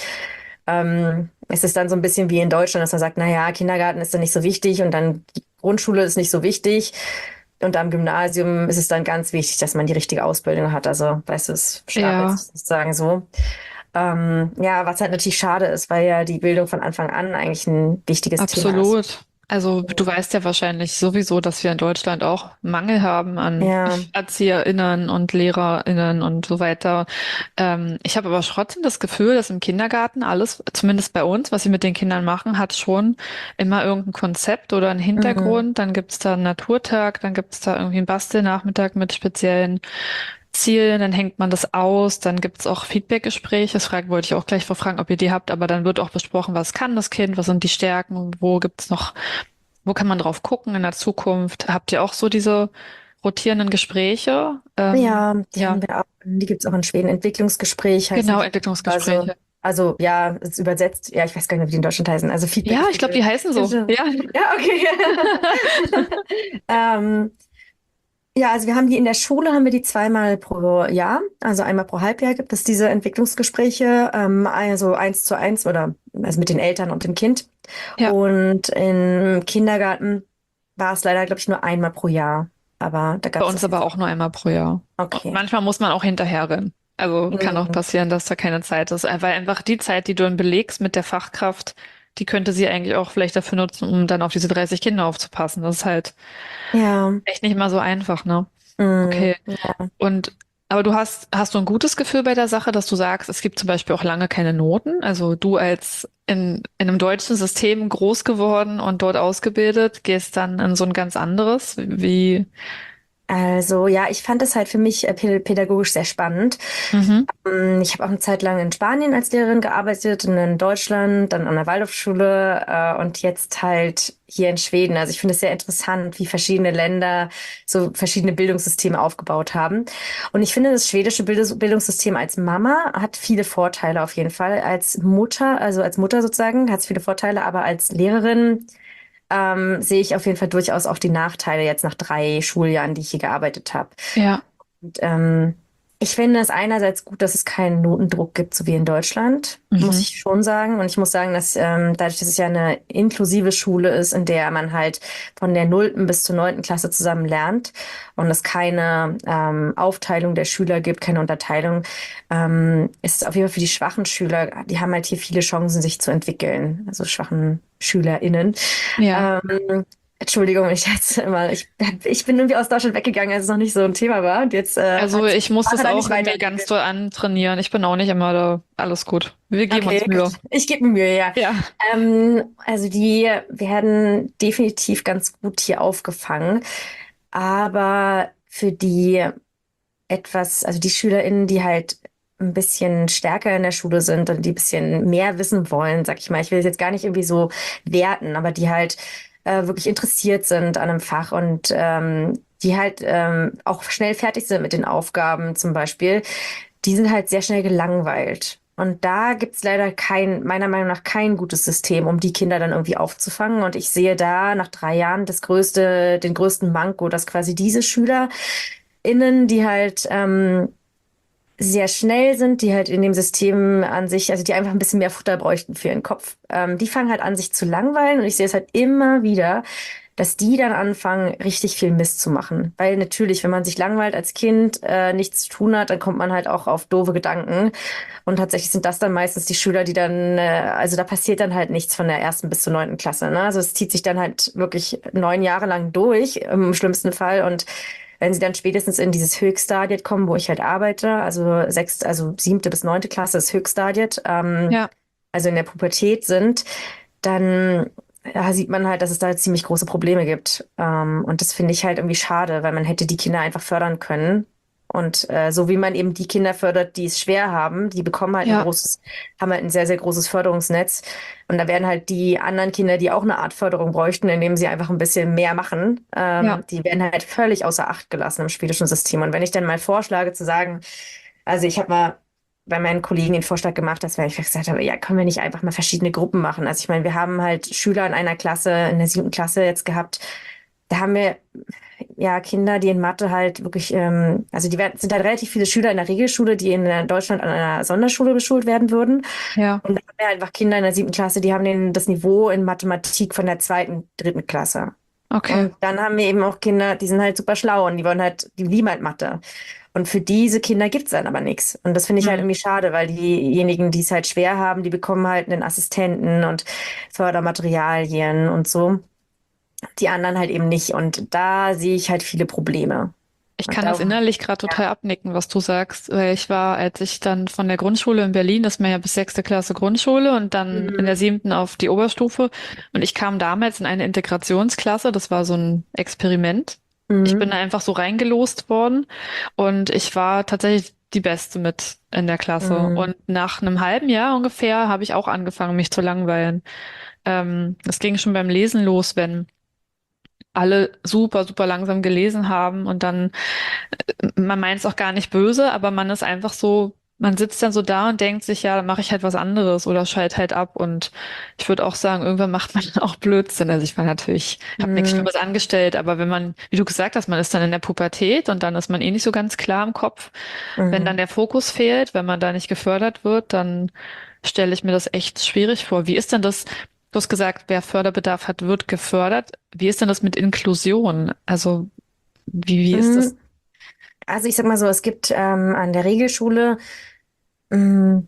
Es ist dann so ein bisschen wie in Deutschland, dass man sagt, na ja, Kindergarten ist dann nicht so wichtig und dann die Grundschule ist nicht so wichtig. Und am Gymnasium ist es dann ganz wichtig, dass man die richtige Ausbildung hat. Also, weißt du, es stapelt ja. sich sozusagen so. Ja, was halt natürlich schade ist, weil ja die Bildung von Anfang an eigentlich ein wichtiges Thema ist. Absolut. Also du weißt ja wahrscheinlich sowieso, dass wir in Deutschland auch Mangel haben an Ja, ErzieherInnen und LehrerInnen und so weiter. Ich habe aber trotzdem das Gefühl, dass im Kindergarten alles, zumindest bei uns, was sie mit den Kindern machen, hat schon immer irgendein Konzept oder einen mhm. Hintergrund. Dann gibt's da einen Naturtag, dann gibt's da irgendwie einen Bastelnachmittag mit speziellen Ziel, dann hängt man das aus, dann gibt's auch Feedbackgespräche. Wollte ich auch gleich fragen, ob ihr die habt, aber dann wird auch besprochen, was kann das Kind, was sind die Stärken, wo gibt's noch, wo kann man drauf gucken in der Zukunft? Habt ihr auch so diese rotierenden Gespräche? Ja, die Ja, haben wir auch, die gibt es auch in Schweden. Entwicklungsgespräch heißen genau, die. Also, Entwicklungsgespräche. also ja, ist übersetzt. Ja, ich weiß gar nicht, wie die in Deutschland heißen. Also Ja, ich glaube, Feedbackgespräche. die heißen so. Ja, Ja, okay. Ähm, Ja, also wir haben die in der Schule, haben wir die zweimal pro Jahr, also einmal pro Halbjahr gibt es diese Entwicklungsgespräche, also 1:1 oder also mit den Eltern und dem Kind. ja, Und im Kindergarten war es leider, glaube ich, nur einmal pro Jahr. Aber da gab bei es uns auf jeden aber Fall. auch nur einmal pro Jahr. Und Okay. manchmal muss man auch hinterherrennen. Also kann auch Mhm. passieren, dass da keine Zeit ist, weil einfach die Zeit, die du dann belegst mit der Fachkraft, die könnte sie eigentlich auch vielleicht dafür nutzen, um dann auf diese 30 Kinder aufzupassen. Das ist halt Ja. echt nicht mal so einfach, ne? Mhm. Okay. Und aber hast du ein gutes Gefühl bei der Sache, dass du sagst, es gibt zum Beispiel auch lange keine Noten? Also du als in einem deutschen System groß geworden und dort ausgebildet, gehst dann in so ein ganz anderes, wie, Also ja, ich fand es halt für mich pädagogisch sehr spannend. mhm. Ich habe auch eine Zeit lang in Spanien als Lehrerin gearbeitet und in Deutschland, dann an der Waldorfschule und jetzt halt hier in Schweden. Also ich finde es sehr interessant, wie verschiedene Länder so verschiedene Bildungssysteme aufgebaut haben. Und ich finde, das schwedische Bildungssystem als Mama hat viele Vorteile auf jeden Fall. Als Mutter, also als Mutter sozusagen, hat es viele Vorteile, aber als Lehrerin sehe ich auf jeden Fall durchaus auch die Nachteile jetzt nach 3 Schuljahren, die ich hier gearbeitet habe. Ja, Und, ich finde es einerseits gut, dass es keinen Notendruck gibt, so wie in Deutschland, muss mhm. ich schon sagen. Und ich muss sagen, dass dadurch, dass es ja eine inklusive Schule ist, in der man halt von der nullten bis zur 9. Klasse zusammen lernt und es keine Aufteilung der Schüler gibt, keine Unterteilung, ist es auf jeden Fall für die schwachen Schüler, die haben halt hier viele Chancen, sich zu entwickeln, also schwachen SchülerInnen. Ja, Ähm, Entschuldigung, ich bin irgendwie aus Deutschland weggegangen, als es noch nicht so ein Thema war. Und jetzt Also hat sich ich die muss Sprache das dann auch nicht in mir ganz weiterentwickelt. doll antrainieren. Ich bin auch nicht immer da. Alles gut. Wir geben uns Okay, Mühe. gut. Ich gebe mir Mühe, ja. Ja. Also die werden definitiv ganz gut hier aufgefangen. Aber für die also die SchülerInnen, die halt ein bisschen stärker in der Schule sind und die ein bisschen mehr wissen wollen, sag ich mal. Ich will es jetzt gar nicht irgendwie so werten, aber die halt wirklich interessiert sind an einem Fach und die halt auch schnell fertig sind mit den Aufgaben zum Beispiel, die sind halt sehr schnell gelangweilt. Und da gibt's leider meiner Meinung nach kein gutes System, um die Kinder dann irgendwie aufzufangen. Und ich sehe da nach 3 Jahren den größten Manko, dass quasi diese SchülerInnen, die halt sehr schnell sind, die halt in dem System an sich, also die einfach ein bisschen mehr Futter bräuchten für ihren Kopf. Die fangen halt an, sich zu langweilen und ich sehe es halt immer wieder, dass die dann anfangen, richtig viel Mist zu machen. Weil natürlich, wenn man sich langweilt als Kind, nichts zu tun hat, dann kommt man halt auch auf doofe Gedanken. Und tatsächlich sind das dann meistens die Schüler, die dann, also da passiert dann halt nichts von der ersten bis zur 9. Klasse. Ne? Also es zieht sich dann halt wirklich 9 Jahre lang durch, im schlimmsten Fall. Und wenn sie dann spätestens in dieses Höchststadiet kommen, wo ich halt arbeite, also 7. bis 9. Klasse ist Höchststadiet, Ja. also in der Pubertät sind, dann sieht man halt, dass es da ziemlich große Probleme gibt. Und das finde ich halt irgendwie schade, weil man hätte die Kinder einfach fördern können. Und so wie man eben die Kinder fördert, die es schwer haben, die bekommen halt Ja. haben halt ein sehr, sehr großes Förderungsnetz. Und da werden halt die anderen Kinder, die auch eine Art Förderung bräuchten, indem sie einfach ein bisschen mehr machen, Ja. die werden halt völlig außer Acht gelassen im schwedischen System. Und wenn ich dann mal vorschlage zu sagen, also ich habe mal bei meinen Kollegen den Vorschlag gemacht, dass wir einfach gesagt haben, ja, können wir nicht einfach mal verschiedene Gruppen machen? Also ich meine, wir haben halt Schüler in einer Klasse, in der 7. Klasse jetzt gehabt. Da haben wir ja Kinder, die in Mathe halt wirklich, also sind halt relativ viele Schüler in der Regelschule, die in Deutschland an einer Sonderschule beschult werden würden. Ja. Und da haben wir einfach Kinder in der 7. Klasse, die haben das Niveau in Mathematik von der 2., 3. Klasse. Okay. Und dann haben wir eben auch Kinder, die sind halt super schlau und die lieben halt Mathe. Und für diese Kinder gibt's dann aber nichts. Und das finde ich halt Hm. irgendwie schade, weil diejenigen, die es halt schwer haben, die bekommen halt einen Assistenten und Fördermaterialien und so. Die anderen halt eben nicht. Und da sehe ich halt viele Probleme. Ich Und kann das darum, innerlich gerade ja. total abnicken, was du sagst, weil ich war, als ich dann von der Grundschule in Berlin, das ist man ja bis 6. Klasse Grundschule und dann in der Mhm. 7. auf die Oberstufe und ich kam damals in eine Integrationsklasse, das war so ein Experiment. Ich bin Mhm. da einfach so reingelost worden und ich war tatsächlich die Beste mit in der Klasse. Mhm. Und nach einem halben Jahr ungefähr habe ich auch angefangen, mich zu langweilen. Das ging schon beim Lesen los, wenn alle super, super langsam gelesen haben und dann man meint es auch gar nicht böse, aber man ist einfach so, man sitzt dann so da und denkt sich, ja, dann mache ich halt was anderes oder schalte halt ab. Und ich würde auch sagen, irgendwann macht man dann auch Blödsinn. Also ich war natürlich, habe nichts Mhm. Schlimmes angestellt, aber wenn man, wie du gesagt hast, man ist dann in der Pubertät und dann ist man eh nicht so ganz klar im Kopf. Wenn dann Mhm. der Fokus fehlt, wenn man da nicht gefördert wird, dann stelle ich mir das echt schwierig vor. Wie ist denn das? Du hast gesagt, wer Förderbedarf hat, wird gefördert. Wie ist denn das mit Inklusion? Also wie ist das? Mhm. Also ich sag mal so, es gibt an der Regelschule, mh,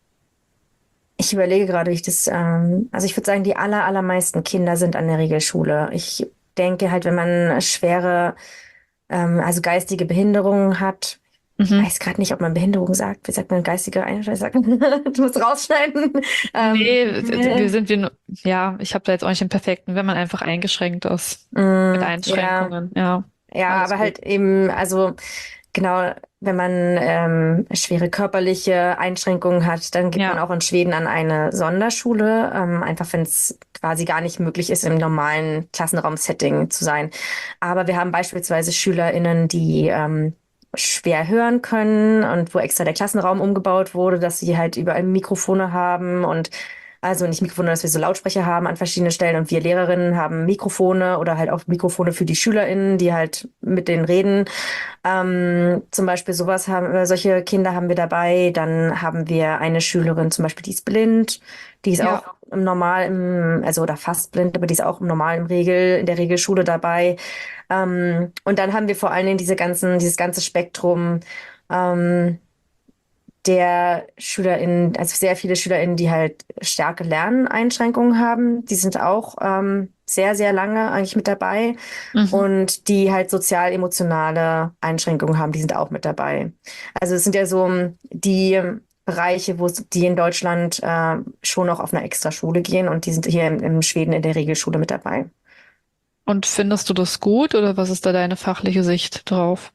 ich überlege gerade, wie also ich würde sagen, die allermeisten Kinder sind an der Regelschule. Ich denke halt, wenn man schwere, also geistige Behinderungen hat, Mhm. weiß gerade nicht, ob man Behinderung sagt. Wie sagt man geistige Einschränkung? Du musst rausschneiden. Nee, ja, ich habe da jetzt auch nicht den perfekten, wenn man einfach eingeschränkt ist. Mit Ja, Einschränkungen, ja, ja, alles aber gut. halt eben, also genau, wenn man schwere körperliche Einschränkungen hat, dann geht man Ja, auch in Schweden an eine Sonderschule, einfach wenn es quasi gar nicht möglich ist, im normalen Klassenraum-Setting zu sein. Aber wir haben beispielsweise SchülerInnen, die schwer hören können und wo extra der Klassenraum umgebaut wurde, dass sie halt überall Mikrofone haben und also nicht Mikrofone, dass wir so Lautsprecher haben an verschiedenen Stellen und wir Lehrerinnen haben Mikrofone oder halt auch Mikrofone für die SchülerInnen, die halt mit denen reden. Zum Beispiel solche Kinder haben wir dabei. Dann haben wir eine Schülerin zum Beispiel, die ist blind, die ist ja, auch also oder fast blind, aber die ist auch in der Regelschule dabei. Und dann haben wir vor allen Dingen dieses ganze Spektrum. Ähm, der SchülerInnen, also sehr viele SchülerInnen, die halt starke Lerneinschränkungen haben, die sind auch sehr, sehr lange eigentlich mit dabei. Mhm. Und die halt sozial-emotionale Einschränkungen haben, die sind auch mit dabei. Also es sind ja so die Bereiche, die in Deutschland schon noch auf einer Extraschule gehen und die sind hier in Schweden in der Regelschule mit dabei. Und findest du das gut oder was ist da deine fachliche Sicht drauf?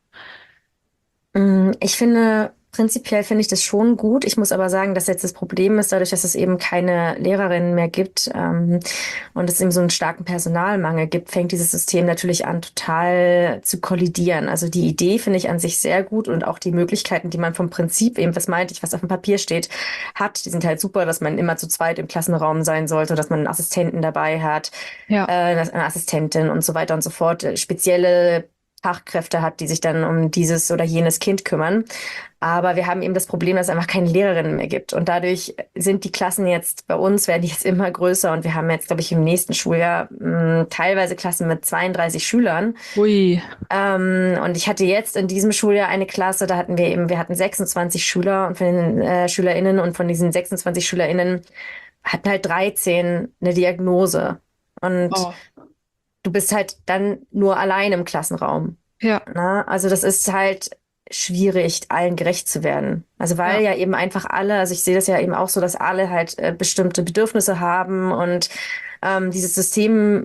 Ich finde, prinzipiell finde ich das schon gut. Ich muss aber sagen, dass jetzt das Problem ist, dadurch, dass es eben keine Lehrerinnen mehr gibt, und es eben so einen starken Personalmangel gibt, fängt dieses System natürlich an, total zu kollidieren. Also die Idee finde ich an sich sehr gut und auch die Möglichkeiten, die man vom Prinzip eben, was meinte ich, was auf dem Papier steht, hat, die sind halt super, dass man immer zu zweit im Klassenraum sein sollte, dass man einen Assistenten dabei hat, Ja. eine Assistentin und so weiter und so fort, spezielle Fachkräfte hat, die sich dann um dieses oder jenes Kind kümmern. Aber wir haben eben das Problem, dass es einfach keine Lehrerinnen mehr gibt. Und dadurch sind die Klassen jetzt bei uns, werden die jetzt immer größer. Und wir haben jetzt, glaube ich, im nächsten Schuljahr teilweise Klassen mit 32 Schülern. Ui. Und ich hatte jetzt in diesem Schuljahr eine Klasse, da hatten wir hatten 26 Schüler und von den SchülerInnen und von diesen 26 SchülerInnen hatten halt 13 eine Diagnose. Und Oh. du bist halt dann nur allein im Klassenraum. Ja. Ne? Also das ist halt schwierig, allen gerecht zu werden. Also weil Ja. ja eben einfach alle, also ich sehe das ja eben auch so, dass alle halt bestimmte Bedürfnisse haben und dieses System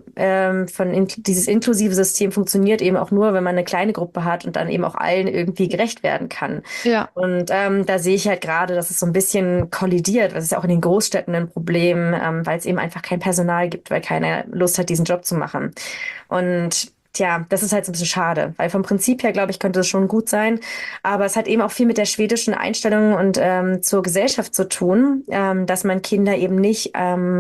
dieses inklusive System funktioniert eben auch nur, wenn man eine kleine Gruppe hat und dann eben auch allen irgendwie gerecht werden kann. Ja. Und da sehe ich halt gerade, dass es so ein bisschen kollidiert. Das ist ja auch in den Großstädten ein Problem, weil es eben einfach kein Personal gibt, weil keiner Lust hat, diesen Job zu machen. Und tja, das ist halt so ein bisschen schade, weil vom Prinzip her, glaube ich, könnte es schon gut sein. Aber es hat eben auch viel mit der schwedischen Einstellung und zur Gesellschaft zu tun, dass man Kinder eben nicht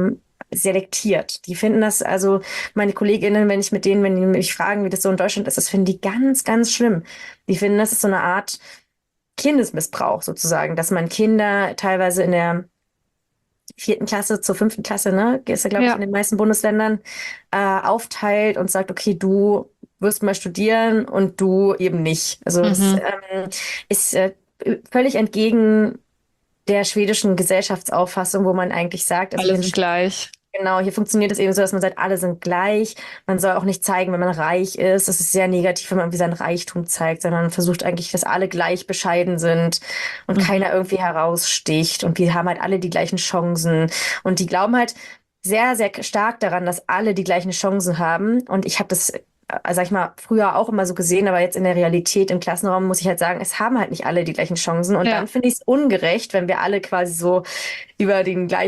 selektiert. Die finden das, also meine KollegInnen, wenn die mich fragen, wie das so in Deutschland ist, das finden die ganz, ganz schlimm. Die finden, das ist so eine Art Kindesmissbrauch sozusagen, dass man Kinder teilweise in der 4. Klasse zur 5. Klasse, ne, ist ja, glaube ich, in Ja. den meisten Bundesländern, aufteilt und sagt, okay, du wirst mal studieren und du eben nicht. Also es Mhm. ist völlig entgegen der schwedischen Gesellschaftsauffassung, wo man eigentlich sagt, also Alle hier in sind gleich. Genau, hier funktioniert es eben so, dass man sagt, alle sind gleich. Man soll auch nicht zeigen, wenn man reich ist. Das ist sehr negativ, wenn man irgendwie seinen Reichtum zeigt, sondern man versucht eigentlich, dass alle gleich bescheiden sind und Mhm. keiner irgendwie heraussticht. Und wir haben halt alle die gleichen Chancen. Und die glauben halt sehr, sehr stark daran, dass alle die gleichen Chancen haben. Und ich habe das, sag ich mal, früher auch immer so gesehen, aber jetzt in der Realität im Klassenraum muss ich halt sagen, es haben halt nicht alle die gleichen Chancen. Und dann Ja. finde ich es ungerecht, wenn wir alle quasi so über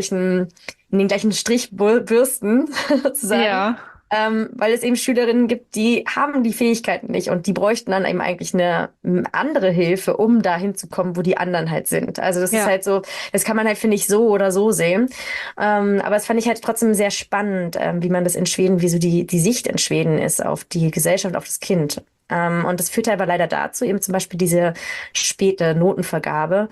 in den gleichen Strich bürsten, sozusagen. Ja. Weil es eben Schülerinnen gibt, die haben die Fähigkeiten nicht und die bräuchten dann eben eigentlich eine andere Hilfe, um dahin zu kommen, wo die anderen halt sind. Also das ist Ja. halt so, das kann man halt, finde ich, so oder so sehen. Aber das fand ich halt trotzdem sehr spannend, wie man das in Schweden, wie so die Sicht in Schweden ist auf die Gesellschaft, auf das Kind. Und das führte aber leider dazu, eben zum Beispiel diese späte Notenvergabe.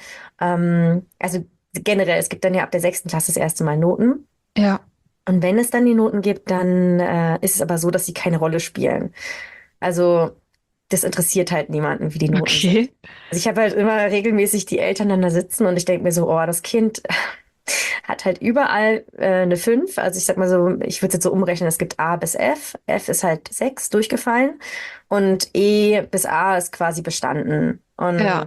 Also generell, es gibt dann ja ab der 6. Klasse das erste Mal Noten. Ja. Und wenn es dann die Noten gibt, dann ist es aber so, dass sie keine Rolle spielen. Also das interessiert halt niemanden, wie die Noten sind. Okay. Also ich habe halt immer regelmäßig die Eltern dann da sitzen und ich denke mir so, oh, das Kind hat halt überall eine 5. Also ich sag mal so, ich würde es jetzt so umrechnen, es gibt A bis F. F ist halt 6 durchgefallen und E bis A ist quasi bestanden. Ja. Und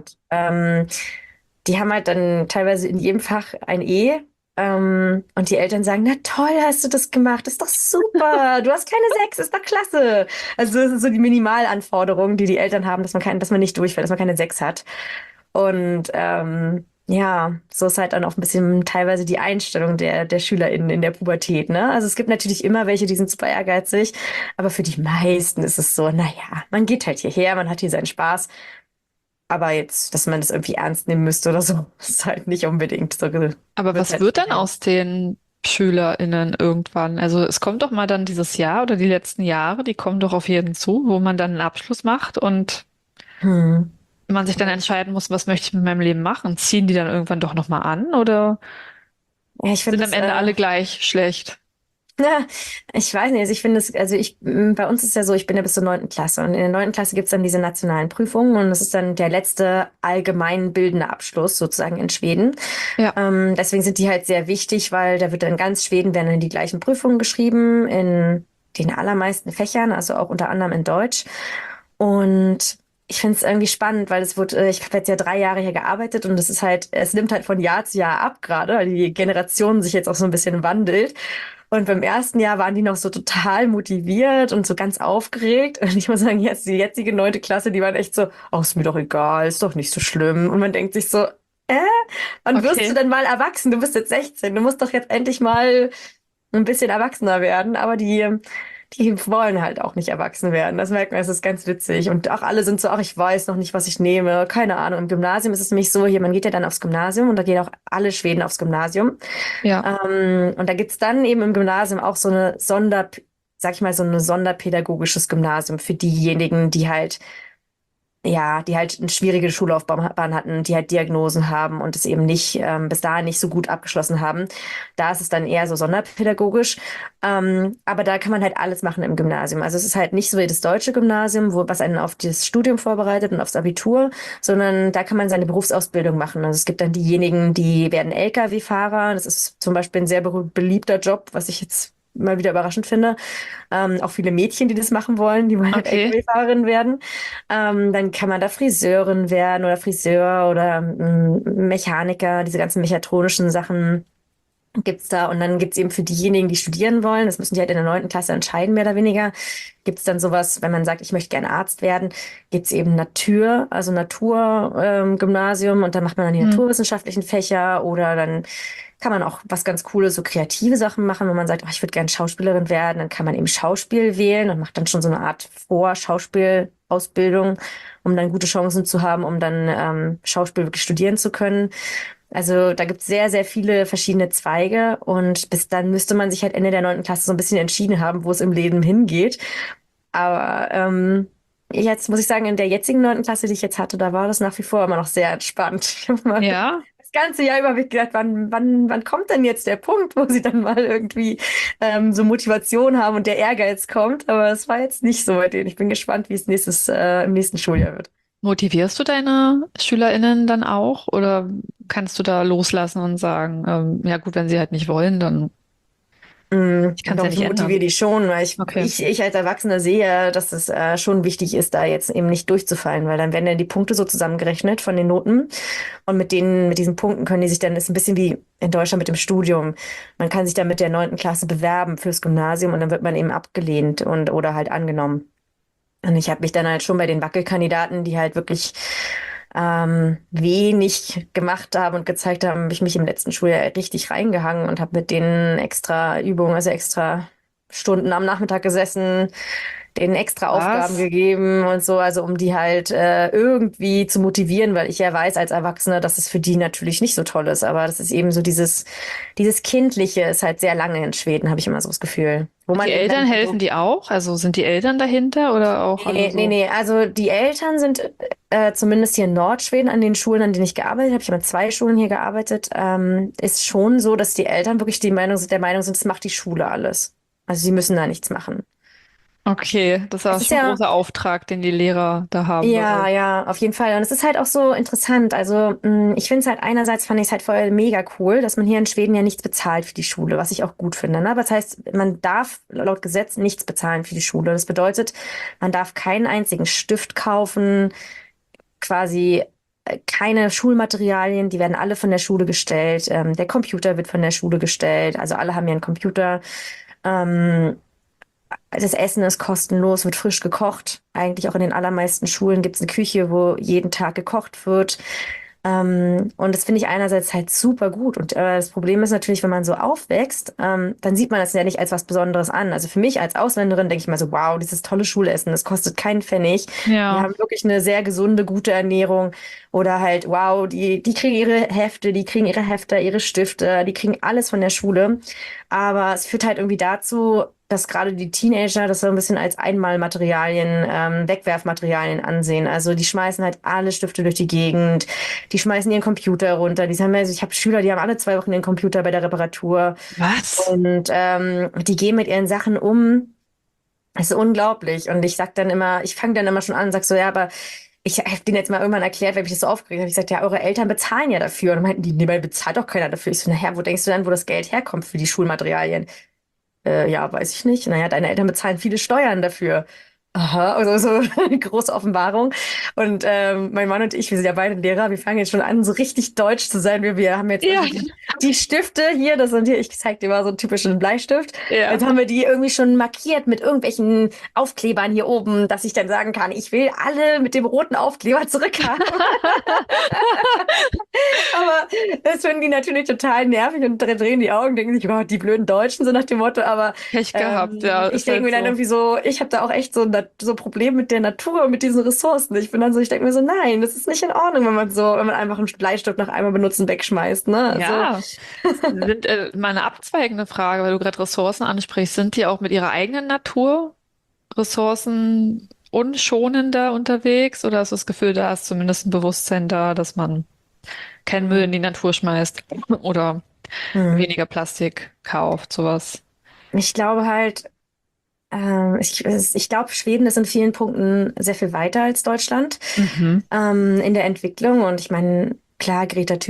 die haben halt dann teilweise in jedem Fach ein E. Und die Eltern sagen, na toll, hast du das gemacht, ist doch super, du hast keine 6, ist doch klasse. Also das ist so die Minimalanforderung, die die Eltern haben, dass man nicht durchfällt, dass man keine 6 hat. Und ja, so ist halt dann auch ein bisschen teilweise die Einstellung der SchülerInnen in der Pubertät, ne? Also es gibt natürlich immer welche, die sind super ehrgeizig, aber für die meisten ist es so, naja, man geht halt hierher, man hat hier seinen Spaß. Aber jetzt, dass man das irgendwie ernst nehmen müsste oder so, ist halt nicht unbedingt so. Aber Wird was halt wird nicht dann sein. aus den SchülerInnen irgendwann? Also es kommt doch mal dann dieses Jahr oder die letzten Jahre, die kommen doch auf jeden zu, wo man dann einen Abschluss macht und Hm. man sich dann entscheiden muss, was möchte ich mit meinem Leben machen? Ziehen die dann irgendwann doch nochmal an oder Ja, ich sind finde am das, Ende alle gleich schlecht? Ja, ich weiß nicht, also ich finde es, bei uns ist ja so, ich bin ja bis zur 9. Klasse und in der 9. Klasse gibt's dann diese nationalen Prüfungen und das ist dann der letzte allgemeinbildende Abschluss sozusagen in Schweden. Ja. Deswegen sind die halt sehr wichtig, weil da wird dann ganz Schweden werden dann die gleichen Prüfungen geschrieben in den allermeisten Fächern, also auch unter anderem in Deutsch. Und ich finde es irgendwie spannend, weil ich habe jetzt ja 3 Jahre hier gearbeitet und es ist halt, es nimmt halt von Jahr zu Jahr ab gerade, weil die Generation sich jetzt auch so ein bisschen wandelt. Und beim ersten Jahr waren die noch so total motiviert und so ganz aufgeregt. Und ich muss sagen, jetzt die jetzige 9. Klasse, die waren echt so, oh, ist mir doch egal, ist doch nicht so schlimm. Und man denkt sich so, äh, wann wirst du Okay. denn mal erwachsen? Du bist jetzt 16, du musst doch jetzt endlich mal ein bisschen erwachsener werden. Aber die wollen halt auch nicht erwachsen werden. Das merkt man, es ist ganz witzig. Und auch alle sind so, ach, ich weiß noch nicht, was ich nehme. Keine Ahnung. Im Gymnasium ist es nämlich so, hier, man geht ja dann aufs Gymnasium und da gehen auch alle Schweden aufs Gymnasium. Ja. Und da gibt's dann eben im Gymnasium auch so eine sag ich mal, so ein sonderpädagogisches Gymnasium für diejenigen, die halt, ja, die halt eine schwierige Schullaufbahn hatten, die halt Diagnosen haben und es eben nicht, bis dahin nicht so gut abgeschlossen haben. Da ist es dann eher so sonderpädagogisch. Aber da kann man halt alles machen im Gymnasium. Also es ist halt nicht so wie das deutsche Gymnasium, was einen auf das Studium vorbereitet und aufs Abitur, sondern da kann man seine Berufsausbildung machen. Also es gibt dann diejenigen, die werden Lkw-Fahrer. Das ist zum Beispiel ein sehr beliebter Job, was ich jetzt mal wieder überraschend finde. Auch viele Mädchen, die das machen wollen, die wollen halt Okay. Lkw-Fahrerin werden. Dann kann man da Friseurin werden oder Friseur oder Mechaniker, diese ganzen mechatronischen Sachen gibt's da. Und dann gibt's eben für diejenigen, die studieren wollen, das müssen die halt in der 9. Klasse entscheiden, mehr oder weniger, gibt's dann sowas, wenn man sagt, ich möchte gerne Arzt werden, gibt's eben also Naturgymnasium und dann macht man dann die Hm. naturwissenschaftlichen Fächer oder dann kann man auch was ganz Cooles, so kreative Sachen machen, wenn man sagt, oh, ich würde gerne Schauspielerin werden, dann kann man eben Schauspiel wählen und macht dann schon so eine Art Vorschauspielausbildung, um dann gute Chancen zu haben, um dann Schauspiel wirklich studieren zu können. Also da gibt's sehr, sehr viele verschiedene Zweige und bis dann müsste man sich halt Ende der 9. Klasse so ein bisschen entschieden haben, wo es im Leben hingeht. Aber jetzt muss ich sagen, in der jetzigen 9. Klasse, die ich jetzt hatte, da war das nach wie vor immer noch sehr entspannt. Ich hab mal Ja. das ganze Jahr über hab ich gedacht, wann kommt denn jetzt der Punkt, wo sie dann mal irgendwie so Motivation haben und der Ehrgeiz kommt. Aber es war jetzt nicht so bei denen. Ich bin gespannt, wie es im nächsten Schuljahr wird. Motivierst du deine SchülerInnen dann auch oder kannst du da loslassen und sagen, ja gut, wenn sie halt nicht wollen, dann ich kann es Doch, ja ich nicht motiviere ändern. die schon, weil Okay. ich als Erwachsener sehe, dass es schon wichtig ist, da jetzt eben nicht durchzufallen, weil dann werden ja die Punkte so zusammengerechnet von den Noten und mit diesen Punkten können die sich dann, ist ein bisschen wie in Deutschland mit dem Studium. Man kann sich dann mit der 9. Klasse bewerben fürs Gymnasium und dann wird man eben abgelehnt oder halt angenommen. Und ich habe mich dann halt schon bei den Wackelkandidaten, die halt wirklich wenig gemacht haben und gezeigt haben, habe ich mich im letzten Schuljahr richtig reingehangen und habe mit denen extra Übungen, also extra Stunden am Nachmittag gesessen, denen extra Aufgaben Was? gegeben und so, also um die halt irgendwie zu motivieren, weil ich ja weiß als Erwachsener, dass es für die natürlich nicht so toll ist, aber das ist eben so dieses Kindliche ist halt sehr lange in Schweden, habe ich immer so das Gefühl, wo Und man die eben dann Eltern so helfen die auch? Also sind die Eltern dahinter oder auch, also Nee, so? nee. Also die Eltern sind zumindest hier in Nordschweden an den Schulen, an denen ich gearbeitet habe, ich habe an 2 Schulen hier gearbeitet, ist schon so, dass die Eltern wirklich der Meinung sind, das macht die Schule alles. Also sie müssen da nichts machen. Okay, das Es war ist schon ein ja, großer Auftrag, den die Lehrer da haben bei ja, euch. ja, auf jeden Fall. Und es ist halt auch so interessant. Also ich finde es halt einerseits fand ich es halt voll mega cool, dass man hier in Schweden ja nichts bezahlt für die Schule, was ich auch gut finde. Ne? Aber das heißt, man darf laut Gesetz nichts bezahlen für die Schule. Das bedeutet, man darf keinen einzigen Stift kaufen, quasi keine Schulmaterialien, die werden alle von der Schule gestellt. Der Computer wird von der Schule gestellt. Also alle haben ja einen Computer. Ähm, Das Essen ist kostenlos, wird frisch gekocht. Eigentlich auch in den allermeisten Schulen gibt es eine Küche, wo jeden Tag gekocht wird. Und das finde ich einerseits halt super gut. Und das Problem ist natürlich, wenn man so aufwächst, dann sieht man das ja nicht als was Besonderes an. Also für mich als Ausländerin denke ich mal so, wow, dieses tolle Schulessen, das kostet keinen Pfennig. Die Ja. haben wirklich eine sehr gesunde, gute Ernährung. Oder halt, wow, die kriegen ihre Hefte, die kriegen ihre Hefter, ihre Stifte, die kriegen alles von der Schule. Aber es führt halt irgendwie dazu, dass gerade die Teenager das so ein bisschen als Einmalmaterialien, Wegwerfmaterialien ansehen. Also die schmeißen halt alle Stifte durch die Gegend, die schmeißen ihren Computer runter. Also ich habe Schüler, die haben alle 2 Wochen ihren Computer bei der Reparatur Was? und die gehen mit ihren Sachen um. Das ist unglaublich. Und ich fange dann immer schon an und sag so, ja, aber ich habe denen jetzt mal irgendwann erklärt, weil mich das so aufgeregt habe. Ich sagte, ja, eure Eltern bezahlen ja dafür. Und dann meinten die, nee, weil bezahlt doch keiner dafür. Ich so, naja, wo denkst du denn, wo das Geld herkommt für die Schulmaterialien? Ja, weiß ich nicht. Naja, deine Eltern bezahlen viele Steuern dafür. Aha, also so eine große Offenbarung. Und mein Mann und ich, wir sind ja beide Lehrer, wir fangen jetzt schon an, so richtig deutsch zu sein. Wir haben jetzt Ja, irgendwie die Stifte hier, das sind hier, ich zeig dir mal so einen typischen Bleistift. ja. Jetzt haben wir die irgendwie schon markiert mit irgendwelchen Aufklebern hier oben, dass ich dann sagen kann, ich will alle mit dem roten Aufkleber zurückhaben. Aber das finden die natürlich total nervig und drehen die Augen, denken sich, oh, die blöden Deutschen, so nach dem Motto. Aber Pech gehabt, ja, ich ist denke halt mir dann so. irgendwie so, ich habe da auch echt so Probleme mit der Natur und mit diesen Ressourcen. Ich denke mir so, nein, das ist nicht in Ordnung, wenn man einfach einen Bleistift nach einmal benutzen wegschmeißt, ne? Also, Ja, sind mal eine abzweigende Frage, weil du gerade Ressourcen ansprichst, sind die auch mit ihrer eigenen Natur Ressourcen unschonender unterwegs oder hast du das Gefühl, da ist zumindest ein Bewusstsein da, dass man keinen Müll in die Natur schmeißt oder hm. weniger Plastik kauft, sowas? Ich glaube halt, ich glaube, Schweden ist in vielen Punkten sehr viel weiter als Deutschland Mhm. in der Entwicklung. Und ich meine, klar,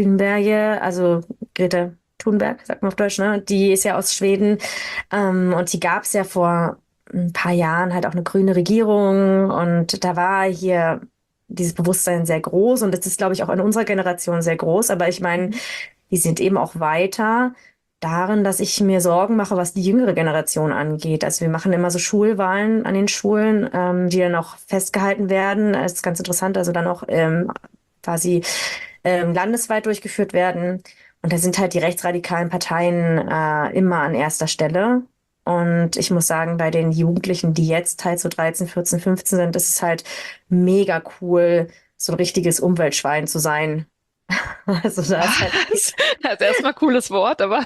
Greta Thunberg, sagt man auf Deutsch, ne? Die ist ja aus Schweden und die gab es ja vor ein paar Jahren halt auch eine grüne Regierung und da war hier dieses Bewusstsein sehr groß und das ist, glaube ich, auch in unserer Generation sehr groß. Aber ich meine, die sind eben auch weiter darin, dass ich mir Sorgen mache, was die jüngere Generation angeht. Also wir machen immer so Schulwahlen an den Schulen, die dann auch festgehalten werden. Das ist ganz interessant, also dann auch quasi landesweit durchgeführt werden. Und da sind halt die rechtsradikalen Parteien immer an erster Stelle. Und ich muss sagen, bei den Jugendlichen, die jetzt halt so 13, 14, 15 sind, ist es halt mega cool, so ein richtiges Umweltschwein zu sein. Also da ist halt Was? Das ist erstmal ein cooles Wort, aber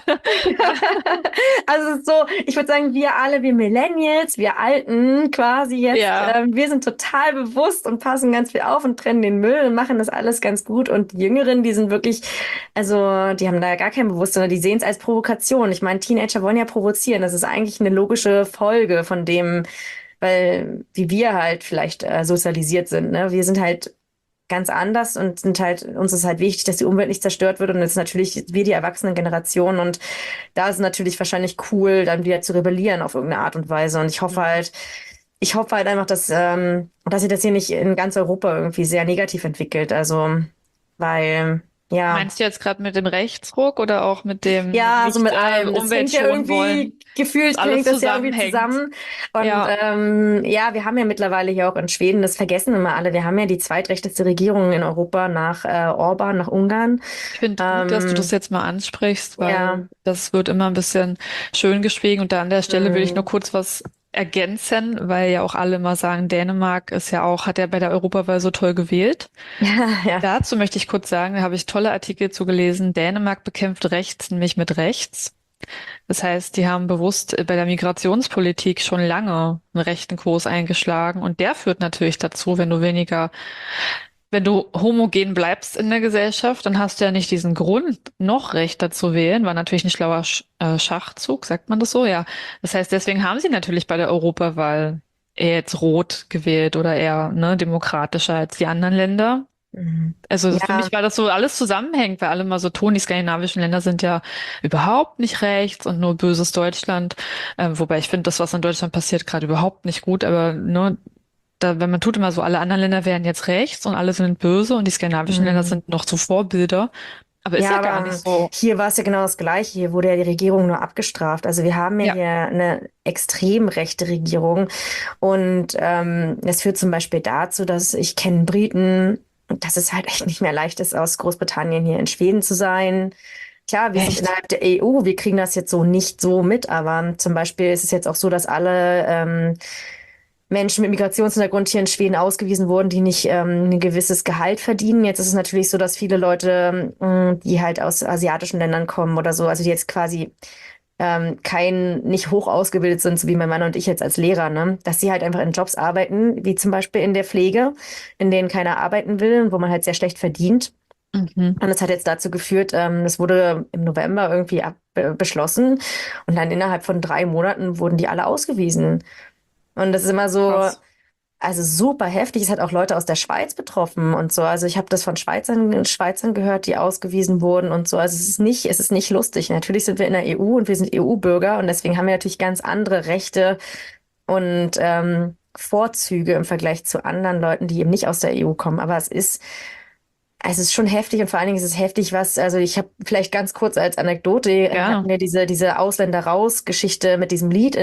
Also es ist so, ich würde sagen, wir Millennials, wir Alten quasi jetzt, ja. wir sind total bewusst und passen ganz viel auf und trennen den Müll und machen das alles ganz gut. Und die Jüngeren, die sind wirklich, also die haben da gar kein Bewusstsein, die sehen es als Provokation. Ich meine, Teenager wollen ja provozieren. Das ist eigentlich eine logische Folge von dem, weil wie wir halt vielleicht sozialisiert sind. Ne? Wir sind halt ganz anders und uns ist halt wichtig, dass die Umwelt nicht zerstört wird. Und das ist natürlich wir die erwachsenen Generationen und da ist es natürlich wahrscheinlich cool, dann wieder zu rebellieren auf irgendeine Art und Weise. Und ich hoffe halt einfach, dass sich das hier nicht in ganz Europa irgendwie sehr negativ entwickelt. Also, weil, ja. Meinst du jetzt gerade mit dem Rechtsruck oder auch mit dem Ja, so nicht mit allem. Das Umwelt hängt ja schonen wollen? irgendwie, gefühlt hängt Alles das ja irgendwie zusammenhängt. zusammen. Und Ja, ja, wir haben ja mittlerweile hier auch in Schweden, das vergessen immer alle, wir haben ja die zweitrechteste Regierung in Europa nach Orban, nach Ungarn. ich finde gut, dass du das Ähm, jetzt mal ansprichst, ja, weil das wird immer ein bisschen schön geschwiegen. Und da an der Stelle will ich nur hm, kurz was ergänzen, weil ja auch alle immer sagen, Dänemark ist ja auch, hat ja bei der Europawahl so toll gewählt. ja, ja. Dazu möchte ich kurz sagen, da habe ich tolle Artikel zu gelesen. Dänemark bekämpft rechts, nämlich mit rechts. Das heißt, die haben bewusst bei der Migrationspolitik schon lange einen rechten Kurs eingeschlagen. Und der führt natürlich dazu, wenn du homogen bleibst in der Gesellschaft, dann hast du ja nicht diesen Grund, noch rechter zu wählen. War natürlich ein schlauer Schachzug, sagt man das so? Ja. Das heißt, deswegen haben sie natürlich bei der Europawahl eher jetzt rot gewählt oder eher demokratischer als die anderen Länder. Mhm. Also für Ja, mich war das so alles zusammenhängt, weil alle mal so tun, die skandinavischen Länder sind ja überhaupt nicht rechts und nur böses Deutschland. Wobei ich finde, das, was in Deutschland passiert, gerade überhaupt nicht gut. Aber ne, wenn man tut immer so, alle anderen Länder wären jetzt rechts und alle sind böse und die skandinavischen Länder mhm. sind noch so Vorbilder. Aber ist Ja, ja gar aber nicht so. hier war es ja genau das Gleiche. Hier wurde ja die Regierung nur abgestraft. Also wir haben ja Ja, hier eine extrem rechte Regierung. Und das führt zum Beispiel dazu, dass ich kenne Briten, dass es halt echt nicht mehr leicht ist, aus Großbritannien hier in Schweden zu sein. Klar, wir sind echt. innerhalb der EU, wir kriegen das jetzt so nicht so mit, aber zum Beispiel ist es jetzt auch so, dass alle Menschen mit Migrationshintergrund hier in Schweden ausgewiesen wurden, die nicht ein gewisses Gehalt verdienen. Jetzt ist es natürlich so, dass viele Leute, die halt aus asiatischen Ländern kommen oder so, also die jetzt quasi nicht hoch ausgebildet sind, so wie mein Mann und ich jetzt als Lehrer, ne? Dass sie halt einfach in Jobs arbeiten, wie zum Beispiel in der Pflege, in denen keiner arbeiten will und wo man halt sehr schlecht verdient. Mhm. Und das hat jetzt dazu geführt, das wurde im November irgendwie beschlossen und dann innerhalb von 3 Monaten wurden die alle ausgewiesen. Und das ist immer so, Krass. also super heftig. Es hat auch Leute aus der Schweiz betroffen und so. Also ich habe das von Schweizern gehört, die ausgewiesen wurden und so. Also es ist nicht lustig. Natürlich sind wir in der EU und wir sind EU-Bürger und deswegen haben wir natürlich ganz andere Rechte und Vorzüge im Vergleich zu anderen Leuten, die eben nicht aus der EU kommen. Aber es ist schon heftig und vor allen Dingen ist es heftig, also ich habe vielleicht ganz kurz als Anekdote, hatten Gerne. wir diese Ausländer raus Geschichte mit diesem Lied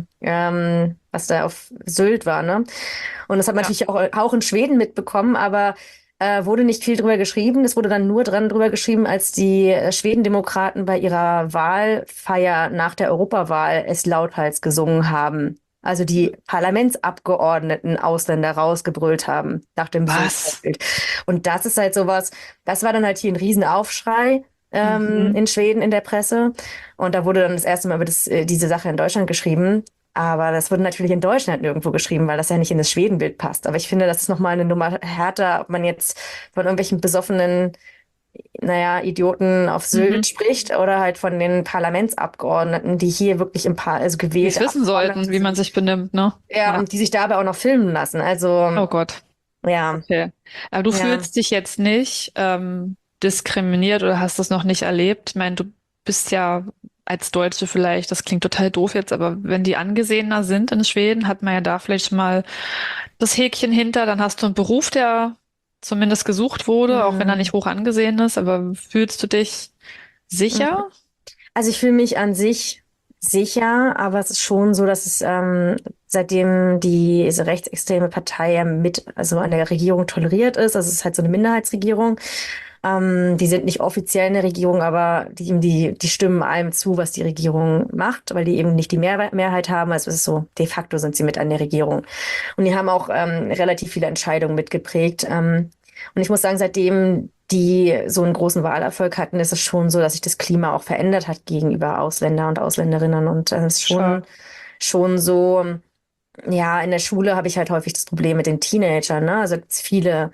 was da auf Sylt war, ne? Und das hat man Ja. natürlich auch in Schweden mitbekommen, aber wurde nicht viel drüber geschrieben. Es wurde dann nur drüber geschrieben, als die Schwedendemokraten bei ihrer Wahlfeier nach der Europawahl es lauthals gesungen haben. Also die Parlamentsabgeordneten Ausländer rausgebrüllt haben nach dem Was? Sylt-Bild. Und das ist halt sowas, das war dann halt hier ein Riesenaufschrei Mhm. in Schweden in der Presse. Und da wurde dann das erste Mal über diese Sache in Deutschland geschrieben. Aber das wurde natürlich in Deutschland nirgendwo geschrieben, weil das ja nicht in das Schwedenbild passt. Aber ich finde, das ist nochmal eine Nummer härter, ob man jetzt von irgendwelchen besoffenen, naja, Idioten auf Mhm. Sylt spricht oder halt von den Parlamentsabgeordneten, die hier wirklich also Die es gewählte wissen Abgeordnete sollten, wie man sind. sich benimmt, ne? Ja, Ja. und die sich dabei auch noch filmen lassen. Also, Oh Gott. ja, Okay. Aber du ja. fühlst dich jetzt nicht diskriminiert oder hast das noch nicht erlebt? Ich meine, du bist ja als Deutsche vielleicht, das klingt total doof jetzt, aber wenn die angesehener sind in Schweden, hat man ja da vielleicht schon mal das Häkchen hinter, dann hast du einen Beruf, der zumindest gesucht wurde, auch wenn er nicht Mm, hoch angesehen ist, aber fühlst du dich mm. sicher? Also ich fühle mich an sich sicher, aber es ist schon so, dass seitdem diese rechtsextreme Partei ja also an der Regierung toleriert ist, also es ist halt so eine Minderheitsregierung, die sind nicht offiziell in der Regierung, aber die stimmen allem zu, was die Regierung macht, weil die eben nicht die Mehrheit haben, also es ist so, de facto sind sie mit an der Regierung. Und die haben auch relativ viele Entscheidungen mitgeprägt. Und ich muss sagen, seitdem die so einen großen Wahlerfolg hatten, ist es schon so, dass sich das Klima auch verändert hat gegenüber Ausländer und Ausländerinnen. Und es ist Stark. schon so, ja, in der Schule habe ich halt häufig das Problem mit den Teenagern, ne? Also gibt's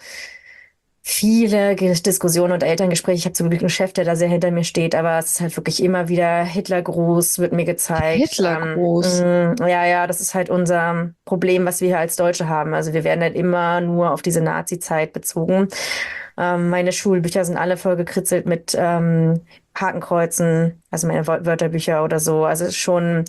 viele Diskussionen und Elterngespräche. Ich habe zum Glück einen Chef, der da sehr hinter mir steht, aber es ist halt wirklich immer wieder Hitlergruß wird mir gezeigt. Hitlergruß. Ja, ja, das ist halt unser Problem, was wir hier als Deutsche haben. Also wir werden halt immer nur auf diese Nazi-Zeit bezogen. Meine Schulbücher sind alle voll gekritzelt mit Hakenkreuzen, also meine Wörterbücher oder so. Also es ist schon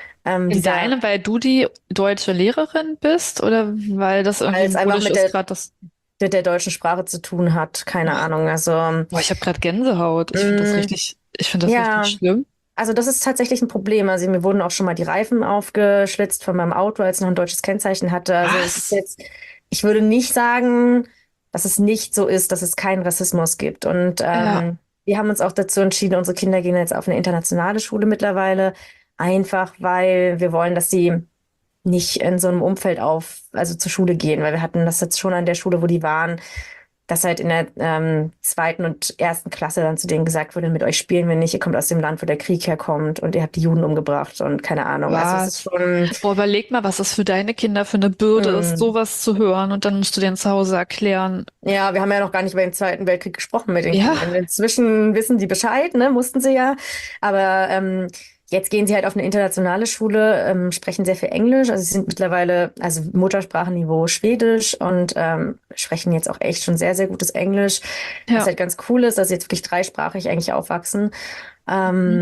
In dieser, deinem, weil du die deutsche Lehrerin bist oder weil das irgendwie weil es einfach symbolisch ist, gerade das. mit der deutschen Sprache zu tun hat. Keine Ahnung. Also Boah, ich habe gerade Gänsehaut. mh, Ich finde das richtig ja. schlimm. Also das ist tatsächlich ein Problem. Also mir wurden auch schon mal die Reifen aufgeschlitzt von meinem Auto, als es noch ein deutsches Kennzeichen hatte. Also es ist Was? jetzt, ich würde nicht sagen, dass es nicht so ist, dass es keinen Rassismus gibt. Und Ja, wir haben uns auch dazu entschieden, unsere Kinder gehen jetzt auf eine internationale Schule mittlerweile, einfach weil wir wollen, dass sie nicht in so einem Umfeld also zur Schule gehen, weil wir hatten das jetzt schon an der Schule, wo die waren, dass halt in der zweiten und ersten Klasse dann zu denen gesagt wurde, mit euch spielen wir nicht, ihr kommt aus dem Land, wo der Krieg herkommt und ihr habt die Juden umgebracht und keine Ahnung. Also es ist was? schon, Boah, überleg mal, was das für deine Kinder für eine Bürde ist, mm, sowas zu hören und dann musst du denen zu Hause erklären. ja, wir haben ja noch gar nicht über den Zweiten Weltkrieg gesprochen mit den Ja, Kindern. Inzwischen wissen die Bescheid, ne, mussten sie ja. Aber jetzt gehen sie halt auf eine internationale Schule, sprechen sehr viel Englisch. Also sie sind mittlerweile, also Muttersprachenniveau Schwedisch und sprechen jetzt auch echt schon sehr, sehr gutes Englisch. Was ja. halt ganz cool ist, dass sie jetzt wirklich dreisprachig eigentlich aufwachsen. Mhm.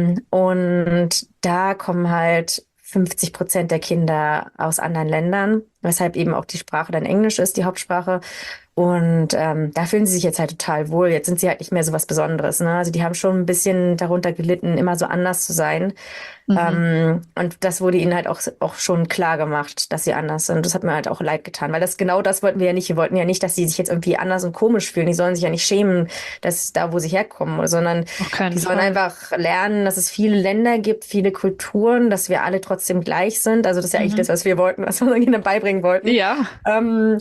Und da kommen halt 50% der Kinder aus anderen Ländern, weshalb eben auch die Sprache dann Englisch ist, die Hauptsprache. Und da fühlen sie sich jetzt halt total wohl. Jetzt sind sie halt nicht mehr so was Besonderes, ne? Also die haben schon ein bisschen darunter gelitten, immer so anders zu sein. Mhm. Und das wurde ihnen halt auch schon klar gemacht, dass sie anders sind. Das hat mir halt auch leid getan, weil das wollten wir ja nicht. Wir wollten ja nicht, dass sie sich jetzt irgendwie anders und komisch fühlen. Die sollen sich ja nicht schämen, dass da, wo sie herkommen, sondern Auf die keinen sollen Fall. einfach lernen, dass es viele Länder gibt, viele Kulturen, dass wir alle trotzdem gleich sind. Also das ist ja eigentlich Mhm. das, was wir wollten, was wir unseren Kindern beibringen wollten. Ja. Ähm,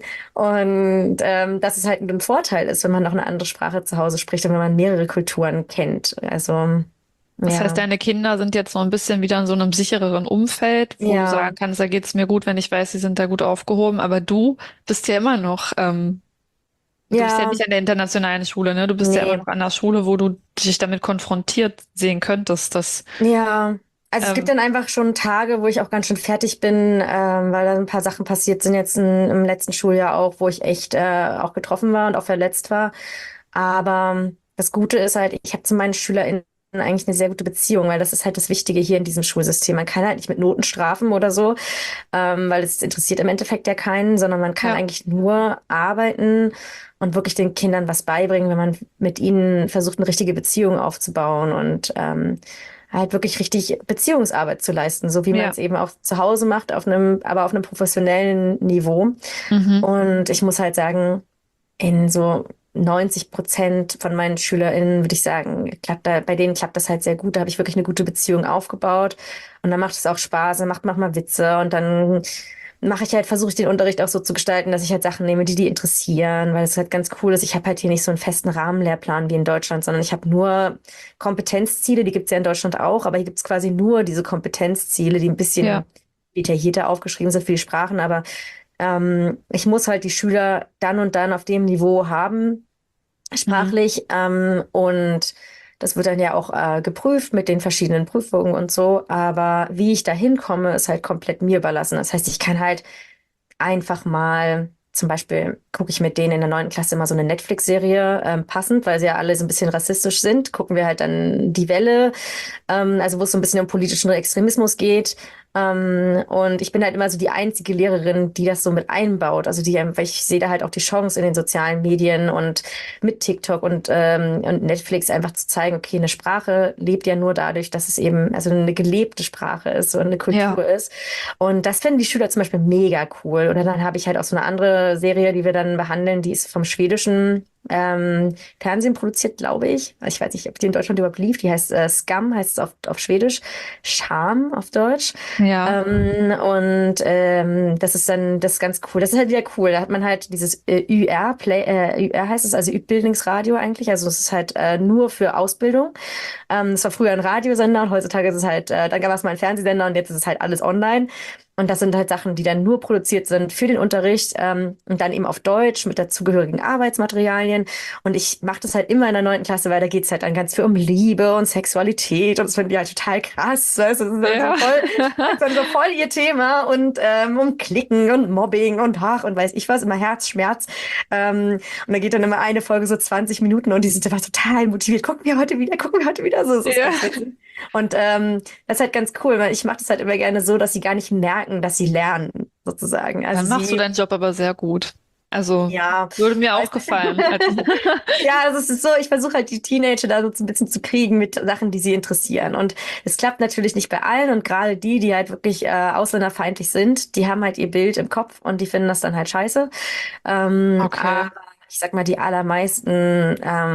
und dass es halt ein Vorteil ist, wenn man noch eine andere Sprache zu Hause spricht und wenn man mehrere Kulturen kennt. Also Das heißt, Ja, deine Kinder sind jetzt so ein bisschen wieder in so einem sichereren Umfeld, wo du ja, sagen kannst, da geht's mir gut, wenn ich weiß, sie sind da gut aufgehoben. Aber du bist ja immer noch, du bist ja ja, nicht an der internationalen Schule, ne? Du bist ja immer nee. noch an der Schule, wo du dich damit konfrontiert sehen könntest, dass, Ja, also es gibt ähm, dann einfach schon Tage, wo ich auch ganz schön fertig bin, weil da ein paar Sachen passiert sind jetzt im letzten Schuljahr auch, wo ich echt auch getroffen war und auch verletzt war. Aber das Gute ist halt, ich habe zu meinen SchülerInnen eigentlich eine sehr gute Beziehung, weil das ist halt das Wichtige hier in diesem Schulsystem. Man kann halt nicht mit Noten strafen oder so, weil es interessiert im Endeffekt ja keinen, sondern man kann ja, eigentlich nur arbeiten und wirklich den Kindern was beibringen, wenn man mit ihnen versucht, eine richtige Beziehung aufzubauen und halt wirklich richtig Beziehungsarbeit zu leisten, so wie man ja, es eben auch zu Hause macht, aber auf einem professionellen Niveau. mhm, Und ich muss halt sagen, in so 90% von meinen SchülerInnen würde ich sagen, bei denen klappt das halt sehr gut. Da habe ich wirklich eine gute Beziehung aufgebaut. Und dann macht es auch Spaß, dann macht manchmal Witze und dann versuche ich den Unterricht auch so zu gestalten, dass ich halt Sachen nehme, die interessieren, weil es halt ganz cool ist. Ich habe halt hier nicht so einen festen Rahmenlehrplan wie in Deutschland, sondern ich habe nur Kompetenzziele, die gibt's ja in Deutschland auch, aber hier gibt's quasi nur diese Kompetenzziele, die ein ja, bisschen detaillierter aufgeschrieben sind für die Sprachen, aber ich muss halt die Schüler dann und dann auf dem Niveau haben, mhm, sprachlich. Und das wird dann ja auch geprüft mit den verschiedenen Prüfungen und so. Aber wie ich da hinkomme, ist halt komplett mir überlassen. Das heißt, ich kann halt einfach mal, zum Beispiel gucke ich mit denen in der 9. Klasse immer so eine Netflix-Serie, passend, weil sie ja alle so ein bisschen rassistisch sind, gucken wir halt dann Die Welle, also wo es so ein bisschen um politischen Extremismus geht. Und ich bin halt immer so die einzige Lehrerin, die das so mit einbaut. Also weil ich sehe da halt auch die Chance in den sozialen Medien und mit TikTok und Netflix einfach zu zeigen, okay, eine Sprache lebt ja nur dadurch, dass es eben also eine gelebte Sprache ist und eine ja, Kultur ist. Und das finden die Schüler zum Beispiel mega cool. Oder dann habe ich halt auch so eine andere Serie, die wir dann behandeln, die ist vom schwedischen Fernsehen produziert, glaube ich. Ich weiß nicht, ob die in Deutschland überhaupt lief. Die heißt Skam, heißt es auf Schwedisch. Scham auf Deutsch. ja, Das ist dann das ist ganz cool. Das ist halt wieder cool. Da hat man halt dieses UR heißt es, also Bildungsradio eigentlich. Also es ist halt nur für Ausbildung. Es war früher ein Radiosender und heutzutage ist es halt, dann gab es mal einen Fernsehsender und jetzt ist es halt alles online. Und das sind halt Sachen, die dann nur produziert sind für den Unterricht und dann eben auf Deutsch mit dazugehörigen Arbeitsmaterialien. Und ich mache das halt immer in der 9. Klasse, weil da geht's halt dann ganz viel um Liebe und Sexualität und das finden die halt total krass. Weißt du? ja, Das ist dann so voll ihr Thema und um Klicken und Mobbing und Hach und weiß ich was, immer Herzschmerz. Und da geht dann immer eine Folge so 20 Minuten und die sind immer total motiviert. Gucken wir heute wieder. So, das ist ja. ganz witzig. Und das ist halt ganz cool, weil ich mache das halt immer gerne so, dass sie gar nicht merken, dass sie lernen, sozusagen. Also Dann machst du sie, deinen Job aber sehr gut. Also, ja, würde mir auch weiß, gefallen. ja, also es ist so, ich versuche halt die Teenager da so ein bisschen zu kriegen mit Sachen, die sie interessieren. Und es klappt natürlich nicht bei allen und gerade die halt wirklich ausländerfeindlich sind, die haben halt ihr Bild im Kopf und die finden das dann halt scheiße. Okay. Aber ich sag mal, die allermeisten,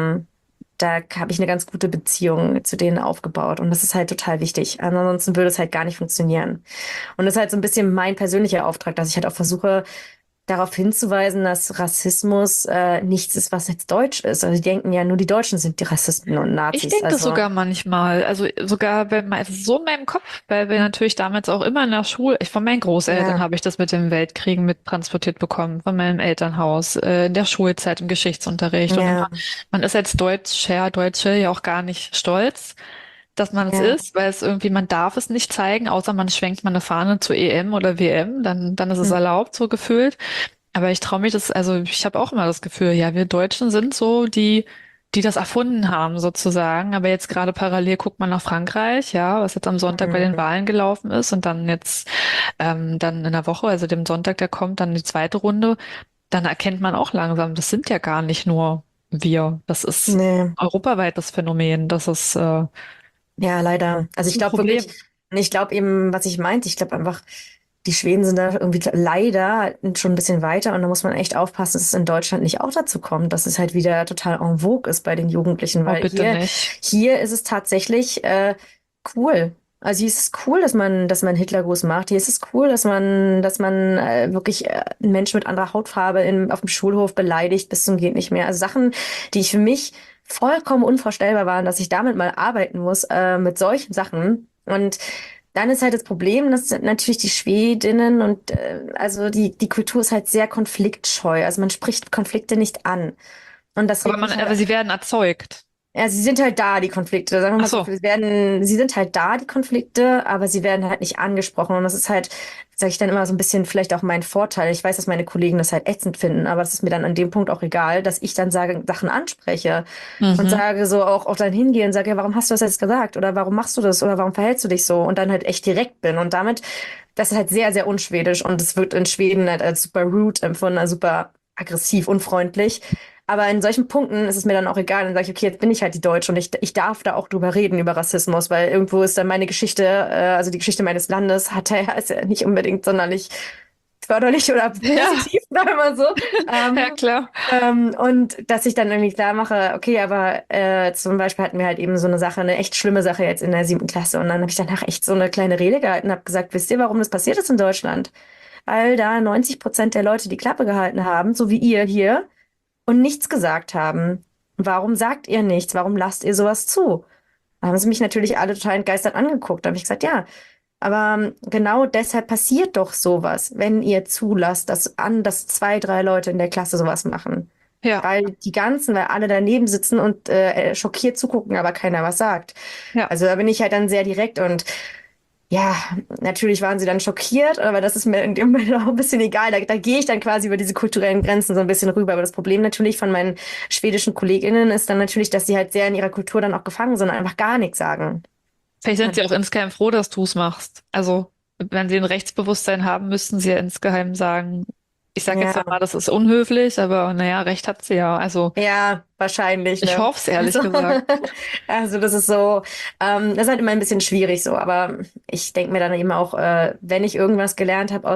da habe ich eine ganz gute Beziehung zu denen aufgebaut und das ist halt total wichtig. Ansonsten würde es halt gar nicht funktionieren. Und das ist halt so ein bisschen mein persönlicher Auftrag, dass ich halt auch versuche, darauf hinzuweisen, dass Rassismus nichts ist, was jetzt deutsch ist. Also die denken ja, nur die Deutschen sind die Rassisten und Ich Nazis. denke das Also sogar manchmal. Also sogar, wenn man, es ist so in meinem Kopf, weil wir natürlich damals auch immer in der Schule, von meinen Großeltern ja, habe ich das mit dem Weltkriegen mit transportiert bekommen, von meinem Elternhaus, in der Schulzeit im Geschichtsunterricht. Und immer, ja, man ist als Deutsche ja auch gar nicht stolz, dass man es ja, ist, weil es irgendwie, man darf es nicht zeigen, außer man schwenkt mal eine Fahne zur EM oder WM, dann ist es hm, erlaubt, so gefühlt. Aber ich traue mich das, also ich habe auch immer das Gefühl, ja, wir Deutschen sind so die das erfunden haben, sozusagen. Aber jetzt gerade parallel guckt man nach Frankreich, ja, was jetzt am Sonntag bei den hm, Wahlen gelaufen ist und dann jetzt dann in der Woche, also dem Sonntag, der kommt, dann die zweite Runde, dann erkennt man auch langsam, das sind ja gar nicht nur wir. Das ist nee, europaweites Phänomen. Das ist ja, leider. Also ich ein glaube wirklich, Problem. und ich glaube eben, was ich meinte, ich glaube einfach, die Schweden sind da irgendwie leider schon ein bisschen weiter und da muss man echt aufpassen, dass es in Deutschland nicht auch dazu kommt, dass es halt wieder total en vogue ist bei den Jugendlichen, Oh, weil bitte nicht. hier ist es tatsächlich cool. Also hier ist es cool, dass man Hitlergruß macht. Hier ist es cool, dass man wirklich einen Menschen mit anderer Hautfarbe auf dem Schulhof beleidigt bis zum geht nicht mehr. Also Sachen, die für mich vollkommen unvorstellbar waren, dass ich damit mal arbeiten muss, mit solchen Sachen. Und dann ist halt das Problem, dass natürlich die Schwedinnen und also die Kultur ist halt sehr konfliktscheu. Also man spricht Konflikte nicht an. Und das Aber regt mich halt. aber sie werden erzeugt. Ja, sie sind halt da, die Konflikte. Sagen wir Ach mal so, so. sie sind halt da, die Konflikte, aber sie werden halt nicht angesprochen. Und das ist halt, sage ich dann immer so ein bisschen vielleicht auch mein Vorteil. Ich weiß, dass meine Kollegen das halt ätzend finden, aber das ist mir dann an dem Punkt auch egal, dass ich dann sage, Sachen anspreche und Mhm. sage so auch dann hingehe und sage, ja, warum hast du das jetzt gesagt? Oder warum machst du das? Oder warum verhältst du dich so? Und dann halt echt direkt bin. Und damit, das ist halt sehr, sehr unschwedisch und es wird in Schweden halt als super rude empfunden, als super aggressiv, unfreundlich. Aber in solchen Punkten ist es mir dann auch egal. Dann sage ich, okay, jetzt bin ich halt die Deutsche und ich darf da auch drüber reden, über Rassismus, weil irgendwo ist dann meine Geschichte, also die Geschichte meines Landes, ist ja nicht unbedingt sonderlich förderlich oder Ja, positiv, sagen wir mal so. ja, Ähm, klar. und dass ich dann irgendwie klar mache, okay, aber zum Beispiel hatten wir halt eben so eine Sache, eine echt schlimme Sache jetzt in der 7. Klasse. Und dann habe ich danach echt so eine kleine Rede gehalten und habe gesagt, wisst ihr, warum das passiert ist in Deutschland? Weil da 90% der Leute die Klappe gehalten haben, so wie ihr hier und nichts gesagt haben. Warum sagt ihr nichts? Warum lasst ihr sowas zu? Da haben sie mich natürlich alle total entgeistert angeguckt. Da habe ich gesagt, ja, aber genau deshalb passiert doch sowas, wenn ihr zulasst, dass 2, 3 Leute in der Klasse sowas machen. Ja, Weil alle daneben sitzen und schockiert zugucken, aber keiner was sagt. ja. Also da bin ich halt dann sehr direkt und ja, natürlich waren sie dann schockiert, aber das ist mir in dem Moment auch ein bisschen egal. Da gehe ich dann quasi über diese kulturellen Grenzen so ein bisschen rüber. Aber das Problem natürlich von meinen schwedischen KollegInnen ist dann natürlich, dass sie halt sehr in ihrer Kultur dann auch gefangen sind und einfach gar nichts sagen. Vielleicht sind sie auch insgeheim froh, dass du es machst. Also, wenn sie ein Rechtsbewusstsein haben, müssten sie ja insgeheim sagen, ich sage jetzt Ja, mal, das ist unhöflich, aber naja, Recht hat sie ja. Also, ja, wahrscheinlich, ich ne? hoffe es ehrlich Also, gesagt. also das ist so, das ist halt immer ein bisschen schwierig so, aber ich denke mir dann eben auch, wenn ich irgendwas gelernt habe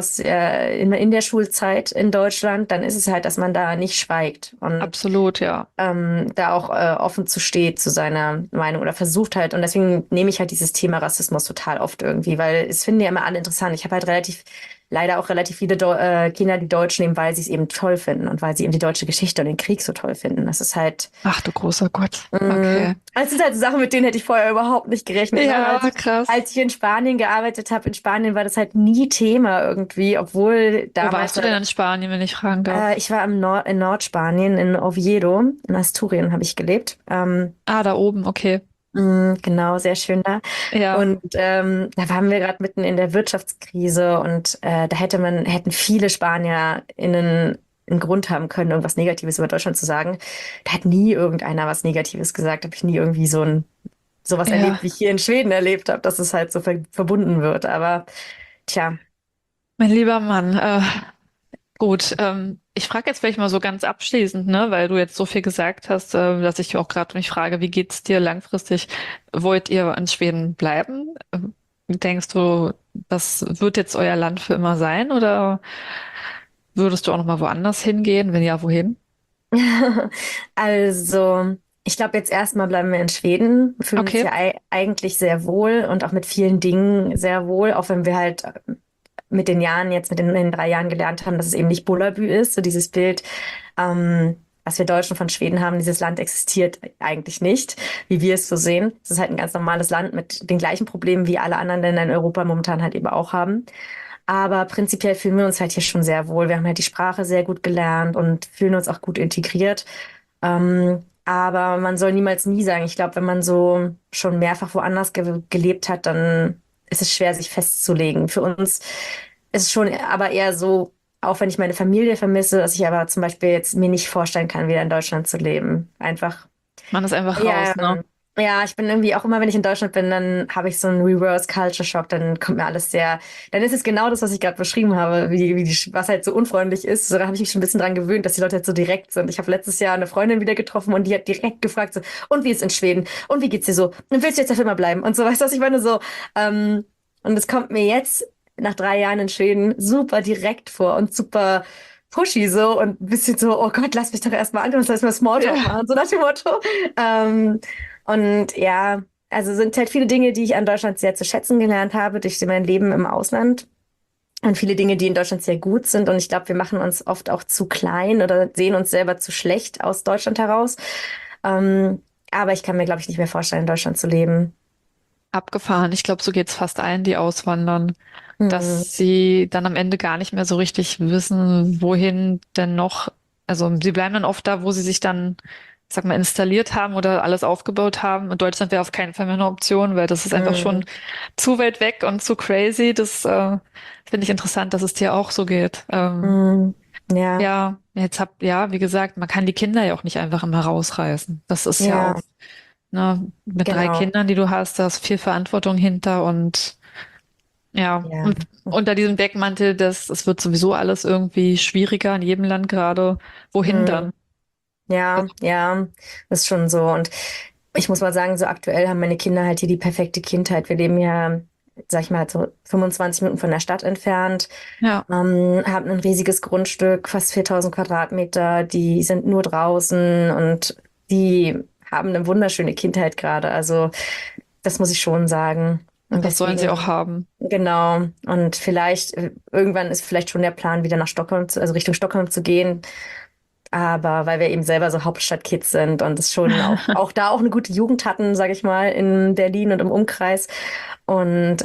in der Schulzeit in Deutschland, dann ist es halt, dass man da nicht schweigt und Absolut, ja. da auch offen zu steht zu seiner Meinung oder versucht halt. Und deswegen nehme ich halt dieses Thema Rassismus total oft irgendwie, weil es finden ja immer alle interessant. Ich habe halt leider auch relativ viele Kinder, die Deutsch nehmen, weil sie es eben toll finden und weil sie eben die deutsche Geschichte und den Krieg so toll finden. Das ist halt, Ach du großer Gott. Okay. es sind halt so Sachen, mit denen hätte ich vorher überhaupt nicht gerechnet. Ne? Ja, krass. Als ich in Spanien gearbeitet habe, in Spanien war das halt nie Thema irgendwie, obwohl Wo damals warst du denn in Spanien, wenn ich fragen darf? ich war in Nordspanien, in Oviedo, in Asturien habe ich gelebt. Ah, da oben, okay. Genau, sehr schön da. Ja, Und da waren wir gerade mitten in der Wirtschaftskrise und da hätten viele SpanierInnen einen Grund haben können, irgendwas Negatives über Deutschland zu sagen. Da hat nie irgendeiner was Negatives gesagt. Habe ich nie irgendwie sowas ja. erlebt, wie ich hier in Schweden erlebt habe, dass es halt so verbunden wird. Aber tja, Mein lieber Mann, gut, ich frage jetzt vielleicht mal so ganz abschließend, ne, weil du jetzt so viel gesagt hast, dass ich auch gerade mich frage, wie geht's dir langfristig? Wollt ihr in Schweden bleiben? Denkst du, das wird jetzt euer Land für immer sein oder würdest du auch noch mal woanders hingehen? Wenn ja, wohin? also ich glaube, jetzt erstmal bleiben wir in Schweden. Wir fühlen uns Okay. ja eigentlich sehr wohl und auch mit vielen Dingen sehr wohl, auch wenn wir halt mit den Jahren, jetzt mit den 3 Jahren gelernt haben, dass es eben nicht Bullabü ist, so dieses Bild, was wir Deutschen von Schweden haben, dieses Land existiert eigentlich nicht, wie wir es so sehen. Es ist halt ein ganz normales Land mit den gleichen Problemen, wie alle anderen Länder in Europa momentan halt eben auch haben. Aber prinzipiell fühlen wir uns halt hier schon sehr wohl. Wir haben halt die Sprache sehr gut gelernt und fühlen uns auch gut integriert. Aber man soll niemals nie sagen. Ich glaube, wenn man so schon mehrfach woanders gelebt hat, dann ist es schwer, sich festzulegen. Für uns ist es schon aber eher so, auch wenn ich meine Familie vermisse, dass ich aber zum Beispiel jetzt mir nicht vorstellen kann, wieder in Deutschland zu leben. Einfach, Man ist einfach ja, raus, ne? ja, ich bin irgendwie auch immer, wenn ich in Deutschland bin, dann habe ich so einen Reverse Culture Shock, dann kommt mir alles dann ist es genau das, was ich gerade beschrieben habe, was halt so unfreundlich ist. So, da habe ich mich schon ein bisschen dran gewöhnt, dass die Leute halt so direkt sind. Ich habe letztes Jahr eine Freundin wieder getroffen und die hat direkt gefragt so, und wie ist in Schweden? Und wie geht's dir so? Und willst du jetzt dafür immer bleiben? Und so, weißt du, was ich meine? So, und es kommt mir jetzt nach 3 Jahren in Schweden super direkt vor und super pushy so und ein bisschen so, oh Gott, lass mich doch erstmal an und lass mal Smalltalk Ja. machen, so nach dem Motto. Und ja, also sind halt viele Dinge, die ich an Deutschland sehr zu schätzen gelernt habe durch mein Leben im Ausland. Und viele Dinge, die in Deutschland sehr gut sind. Und ich glaube, wir machen uns oft auch zu klein oder sehen uns selber zu schlecht aus Deutschland heraus. Aber ich kann mir, glaube ich, nicht mehr vorstellen, in Deutschland zu leben. Abgefahren. Ich glaube, so geht's fast allen, die auswandern, Hm, dass sie dann am Ende gar nicht mehr so richtig wissen, wohin denn noch. Also sie bleiben dann oft da, wo sie sich dann, ich sag mal, installiert haben oder alles aufgebaut haben. Und Deutschland wäre auf keinen Fall mehr eine Option, weil das ist einfach hm, schon zu weit weg und zu crazy. Das finde ich interessant, dass es dir auch so geht. hm. Ja, Ja, ja, wie gesagt, man kann die Kinder ja auch nicht einfach immer rausreißen. Das ist ja ja, auch, ne, mit 3 genau. Kindern, die du hast, da ist viel Verantwortung hinter und ja, Ja, und unter diesem Deckmantel, es wird sowieso alles irgendwie schwieriger in jedem Land gerade. Wohin hm. dann? Ja, ja, das ist schon so. Und ich muss mal sagen, so aktuell haben meine Kinder halt hier die perfekte Kindheit. Wir leben ja, sag ich mal, so 25 Minuten von der Stadt entfernt, Ja, haben ein riesiges Grundstück, fast 4000 Quadratmeter. Die sind nur draußen und die haben eine wunderschöne Kindheit gerade. Also das muss ich schon sagen. Und das sollen sie auch deswegen, haben. genau. Und vielleicht, irgendwann ist vielleicht schon der Plan, wieder nach Stockholm also Richtung Stockholm zu gehen. Aber weil wir eben selber so Hauptstadtkids sind und es schon auch da auch eine gute Jugend hatten, sage ich mal, in Berlin und im Umkreis. Und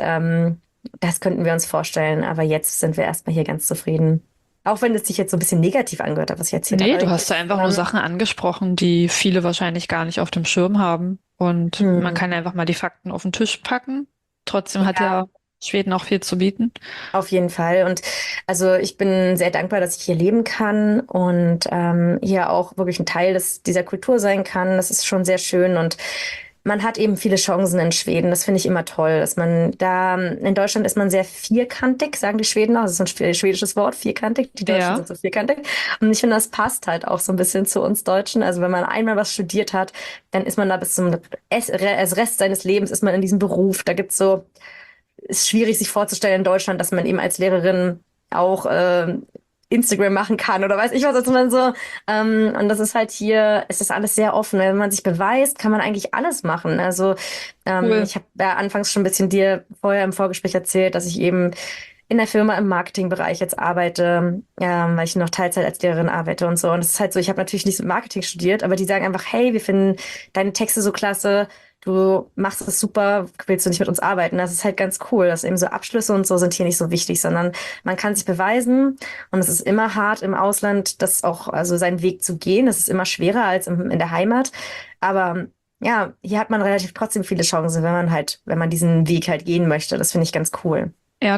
das könnten wir uns vorstellen. Aber jetzt sind wir erstmal hier ganz zufrieden. Auch wenn es sich jetzt so ein bisschen negativ angehört hat, was ich erzählt habe. Nee, Aber du ich hast da einfach nur Sachen angesprochen, die viele wahrscheinlich gar nicht auf dem Schirm haben. Und man hm, kann einfach mal die Fakten auf den Tisch packen. Trotzdem hat ja, ja Schweden auch viel zu bieten. auf jeden Fall. Und also ich bin sehr dankbar, dass ich hier leben kann und hier auch wirklich ein Teil dieser Kultur sein kann. Das ist schon sehr schön und man hat eben viele Chancen in Schweden. Das finde ich immer toll, dass man da, in Deutschland ist man sehr vierkantig, sagen die Schweden auch. Das ist ein schwedisches Wort, vierkantig. Die Deutschen Ja, sind so vierkantig. Und ich finde, das passt halt auch so ein bisschen zu uns Deutschen. Also wenn man einmal was studiert hat, dann ist man da bis zum Rest seines Lebens ist man in diesem Beruf. Da gibt's so, ist schwierig sich vorzustellen in Deutschland, dass man eben als Lehrerin auch Instagram machen kann oder weiß ich was, also man so. Und das ist halt hier, es ist alles sehr offen. Wenn man sich beweist, kann man eigentlich alles machen. Also cool. ich habe ja anfangs schon ein bisschen dir vorher im Vorgespräch erzählt, dass ich eben in der Firma im Marketingbereich jetzt arbeite, weil ich noch Teilzeit als Lehrerin arbeite und so. Und es ist halt so, ich habe natürlich nicht Marketing studiert, aber die sagen einfach, hey, wir finden deine Texte so klasse, du machst es super, willst du nicht mit uns arbeiten? Das ist halt ganz cool, dass eben so Abschlüsse und so sind hier nicht so wichtig, sondern man kann sich beweisen und es ist immer hart im Ausland, das auch, also seinen Weg zu gehen. Das ist immer schwerer als in der Heimat. Aber ja, hier hat man relativ trotzdem viele Chancen, wenn man diesen Weg halt gehen möchte. Das finde ich ganz cool. Ja,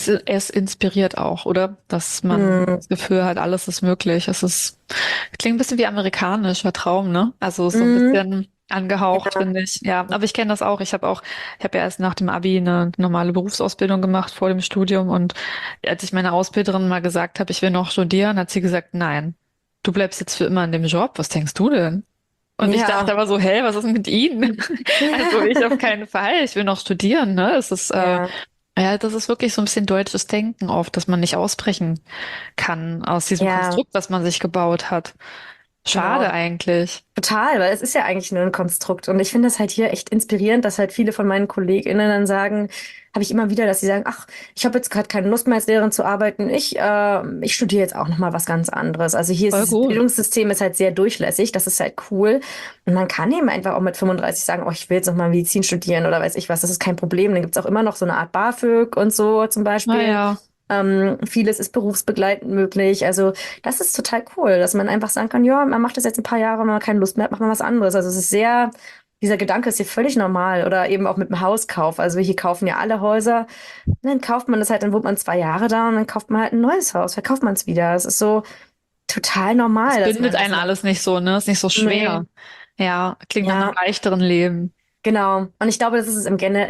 es inspiriert auch, oder? Dass man Mm, das Gefühl hat, alles ist möglich. Klingt ein bisschen wie amerikanischer Traum, ne? Also so ein mm, bisschen angehaucht, ja, finde ich. Ja, aber ich kenne das auch. Ich habe ja erst nach dem Abi eine normale Berufsausbildung gemacht vor dem Studium und als ich meiner Ausbilderin mal gesagt habe, ich will noch studieren, hat sie gesagt, nein, du bleibst jetzt für immer in dem Job. Was denkst du denn? Und ich dachte ja, aber so, hä, was ist denn mit Ihnen? Also ich auf keinen Fall. Ich will noch studieren, ne? ja, Ja, das ist wirklich so ein bisschen deutsches Denken oft, dass man nicht ausbrechen kann aus diesem ja, Konstrukt, was man sich gebaut hat. genau. Schade eigentlich. Total, weil es ist ja eigentlich nur ein Konstrukt. Und ich finde das halt hier echt inspirierend, dass halt viele von meinen KollegInnen dann sagen, habe ich immer wieder, dass sie sagen, ach, ich habe jetzt gerade keine Lust mehr als Lehrerin zu arbeiten. Ich studiere jetzt auch noch mal was ganz anderes. Also hier ist Voll dieses gut. Bildungssystem ist halt sehr durchlässig. Das ist halt cool. Und man kann eben einfach auch mit 35 sagen, oh, ich will jetzt noch mal Medizin studieren oder weiß ich was. Das ist kein Problem. Dann gibt's auch immer noch so eine Art BAföG und so zum Beispiel. Naja, Vieles ist berufsbegleitend möglich. Also das ist total cool, dass man einfach sagen kann, ja, man macht das jetzt ein paar Jahre, wenn man keine Lust mehr hat, macht man was anderes. Also es ist sehr, dieser Gedanke ist hier völlig normal. Oder eben auch mit dem Hauskauf. Also wir hier kaufen ja alle Häuser. Und dann kauft man das halt, dann wohnt man 2 Jahre da und dann kauft man halt ein neues Haus, verkauft man es wieder. Es ist so total es normal, dass bindet man das einen macht. alles nicht so, ne? Ist nicht so Nee, schwer. Ja, klingt nach einem ja, leichteren Leben. genau. Und ich glaube, das ist es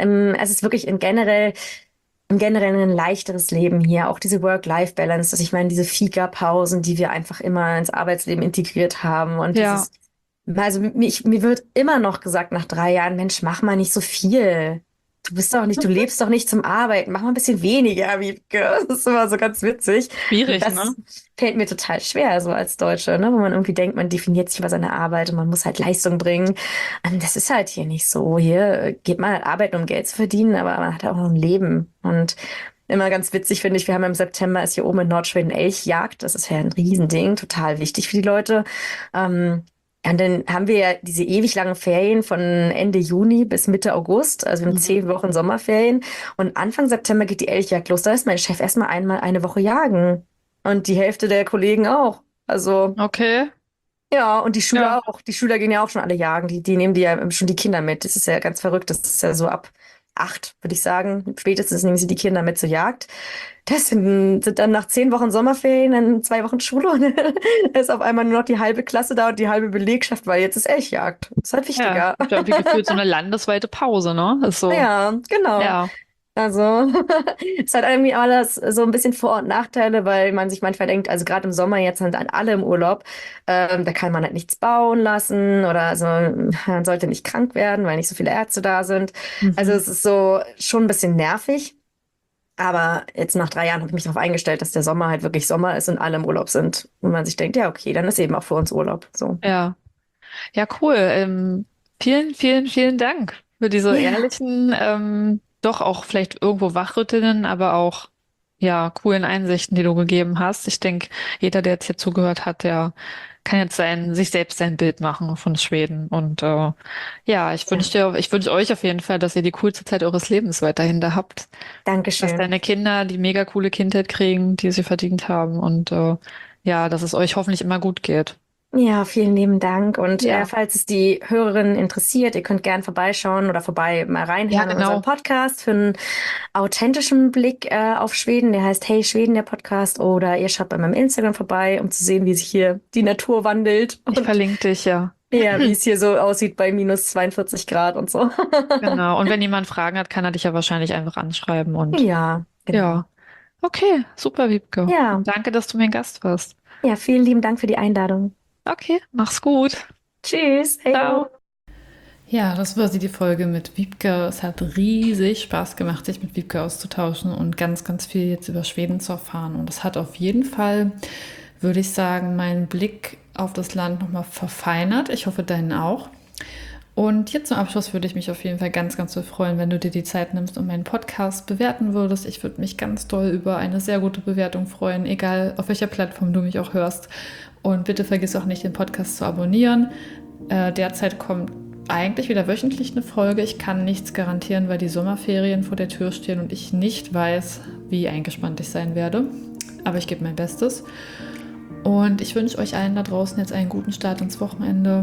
es ist wirklich im Generellen ein leichteres Leben hier. Auch diese Work-Life-Balance, dass ich meine, diese Fika-Pausen, die wir einfach immer ins Arbeitsleben integriert haben und Ja, also mir wird immer noch gesagt nach 3 Jahren, Mensch, mach mal nicht so viel. du lebst doch nicht zum Arbeiten, mach mal ein bisschen weniger, Wiebke. Das ist immer so ganz witzig. Schwierig, Das ne? fällt mir total schwer, so als Deutsche, ne? Wo man irgendwie denkt, man definiert sich über seine Arbeit und man muss halt Leistung bringen. Das ist halt hier nicht so. Hier geht man halt arbeiten, um Geld zu verdienen, aber man hat auch noch ein Leben. Und immer ganz witzig finde ich, wir haben im September ist hier oben in Nordschweden Elchjagd. Das ist ja ein Riesending, total wichtig für die Leute. Und dann haben wir ja diese ewig langen Ferien von Ende Juni bis Mitte August. Also wir haben 10 Wochen Sommerferien. Und Anfang September geht die Elchjagd los. Da ist mein Chef erstmal einmal eine Woche jagen. Und die Hälfte der Kollegen auch. Also, Okay. ja, und die Schüler Ja. auch. Die Schüler gehen ja auch schon alle jagen. Die nehmen die ja schon die Kinder mit. Das ist ja ganz verrückt. Das ist ja so ab 8, würde ich sagen. Spätestens nehmen sie die Kinder mit zur Jagd. Das sind dann nach 10 Wochen Sommerferien, dann 2 Wochen Schule und dann ist auf einmal nur noch die halbe Klasse da und die halbe Belegschaft, weil jetzt ist Elchjagd. Das ist halt Ja, wichtiger. ich glaube, wie gefühlt so eine landesweite Pause, ne? Ist so, Ja, genau. ja, Also, es hat irgendwie alles so ein bisschen Vor- und Nachteile, weil man sich manchmal denkt, also gerade im Sommer jetzt sind halt alle im Urlaub, da kann man halt nichts bauen lassen oder also, man sollte nicht krank werden, weil nicht so viele Ärzte da sind. Also es ist so schon ein bisschen nervig. Aber jetzt nach 3 Jahren habe ich mich darauf eingestellt, dass der Sommer halt wirklich Sommer ist und alle im Urlaub sind. Und man sich denkt, ja, okay, dann ist eben auch für uns Urlaub. So. ja. Ja, cool. Vielen, vielen, vielen Dank für diese Ja, ehrlichen, doch auch vielleicht irgendwo wachrüttelnden, aber auch ja coolen Einsichten, die du gegeben hast. Ich denke, jeder, der jetzt hier zugehört hat, der kann jetzt sich selbst sein Bild machen von Schweden. Und ja, ja. ich wünsche euch auf jeden Fall, dass ihr die coolste Zeit eures Lebens weiterhin da habt, dass Dankeschön. deine Kinder die mega coole Kindheit kriegen, die sie verdient haben und ja, dass es euch hoffentlich immer gut geht. Ja, vielen lieben Dank. Und Ja, falls es die Hörerinnen interessiert, ihr könnt gern vorbeischauen oder vorbei mal ja, reinhören in unseren genau. Podcast für einen authentischen Blick auf Schweden. Der heißt Hey Schweden, der Podcast. Oder ihr schaut bei meinem Instagram vorbei, um zu sehen, wie sich hier die Natur wandelt Ich und verlinke dich, ja. ja, wie es hier so aussieht bei minus 42 Grad und so. Genau. Und wenn jemand Fragen hat, kann er dich ja wahrscheinlich einfach anschreiben und Ja, genau. ja. Okay, super, Wiebke. Ja, Und danke, dass du mein Gast warst. ja, vielen lieben Dank für die Einladung. Okay, mach's gut. Tschüss. Hey, Ciao. Ja, das war sie, die Folge mit Wiebke. Es hat riesig Spaß gemacht, sich mit Wiebke auszutauschen und ganz, ganz viel jetzt über Schweden zu erfahren. Und das hat auf jeden Fall, würde ich sagen, meinen Blick auf das Land nochmal verfeinert. Ich hoffe, deinen auch. Und jetzt zum Abschluss würde ich mich auf jeden Fall ganz, ganz doll freuen, wenn du dir die Zeit nimmst und meinen Podcast bewerten würdest. Ich würde mich ganz doll über eine sehr gute Bewertung freuen, egal auf welcher Plattform du mich auch hörst. Und bitte vergiss auch nicht, den Podcast zu abonnieren. Derzeit kommt eigentlich wieder wöchentlich eine Folge. Ich kann nichts garantieren, weil die Sommerferien vor der Tür stehen und ich nicht weiß, wie eingespannt ich sein werde. Aber ich gebe mein Bestes. Und ich wünsche euch allen da draußen jetzt einen guten Start ins Wochenende.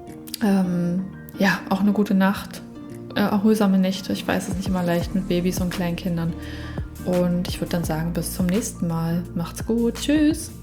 Ja, auch eine gute Nacht, erholsame Nächte. Ich weiß, es ist nicht immer leicht mit Babys und Kleinkindern. Und ich würde dann sagen, bis zum nächsten Mal. Macht's gut. Tschüss.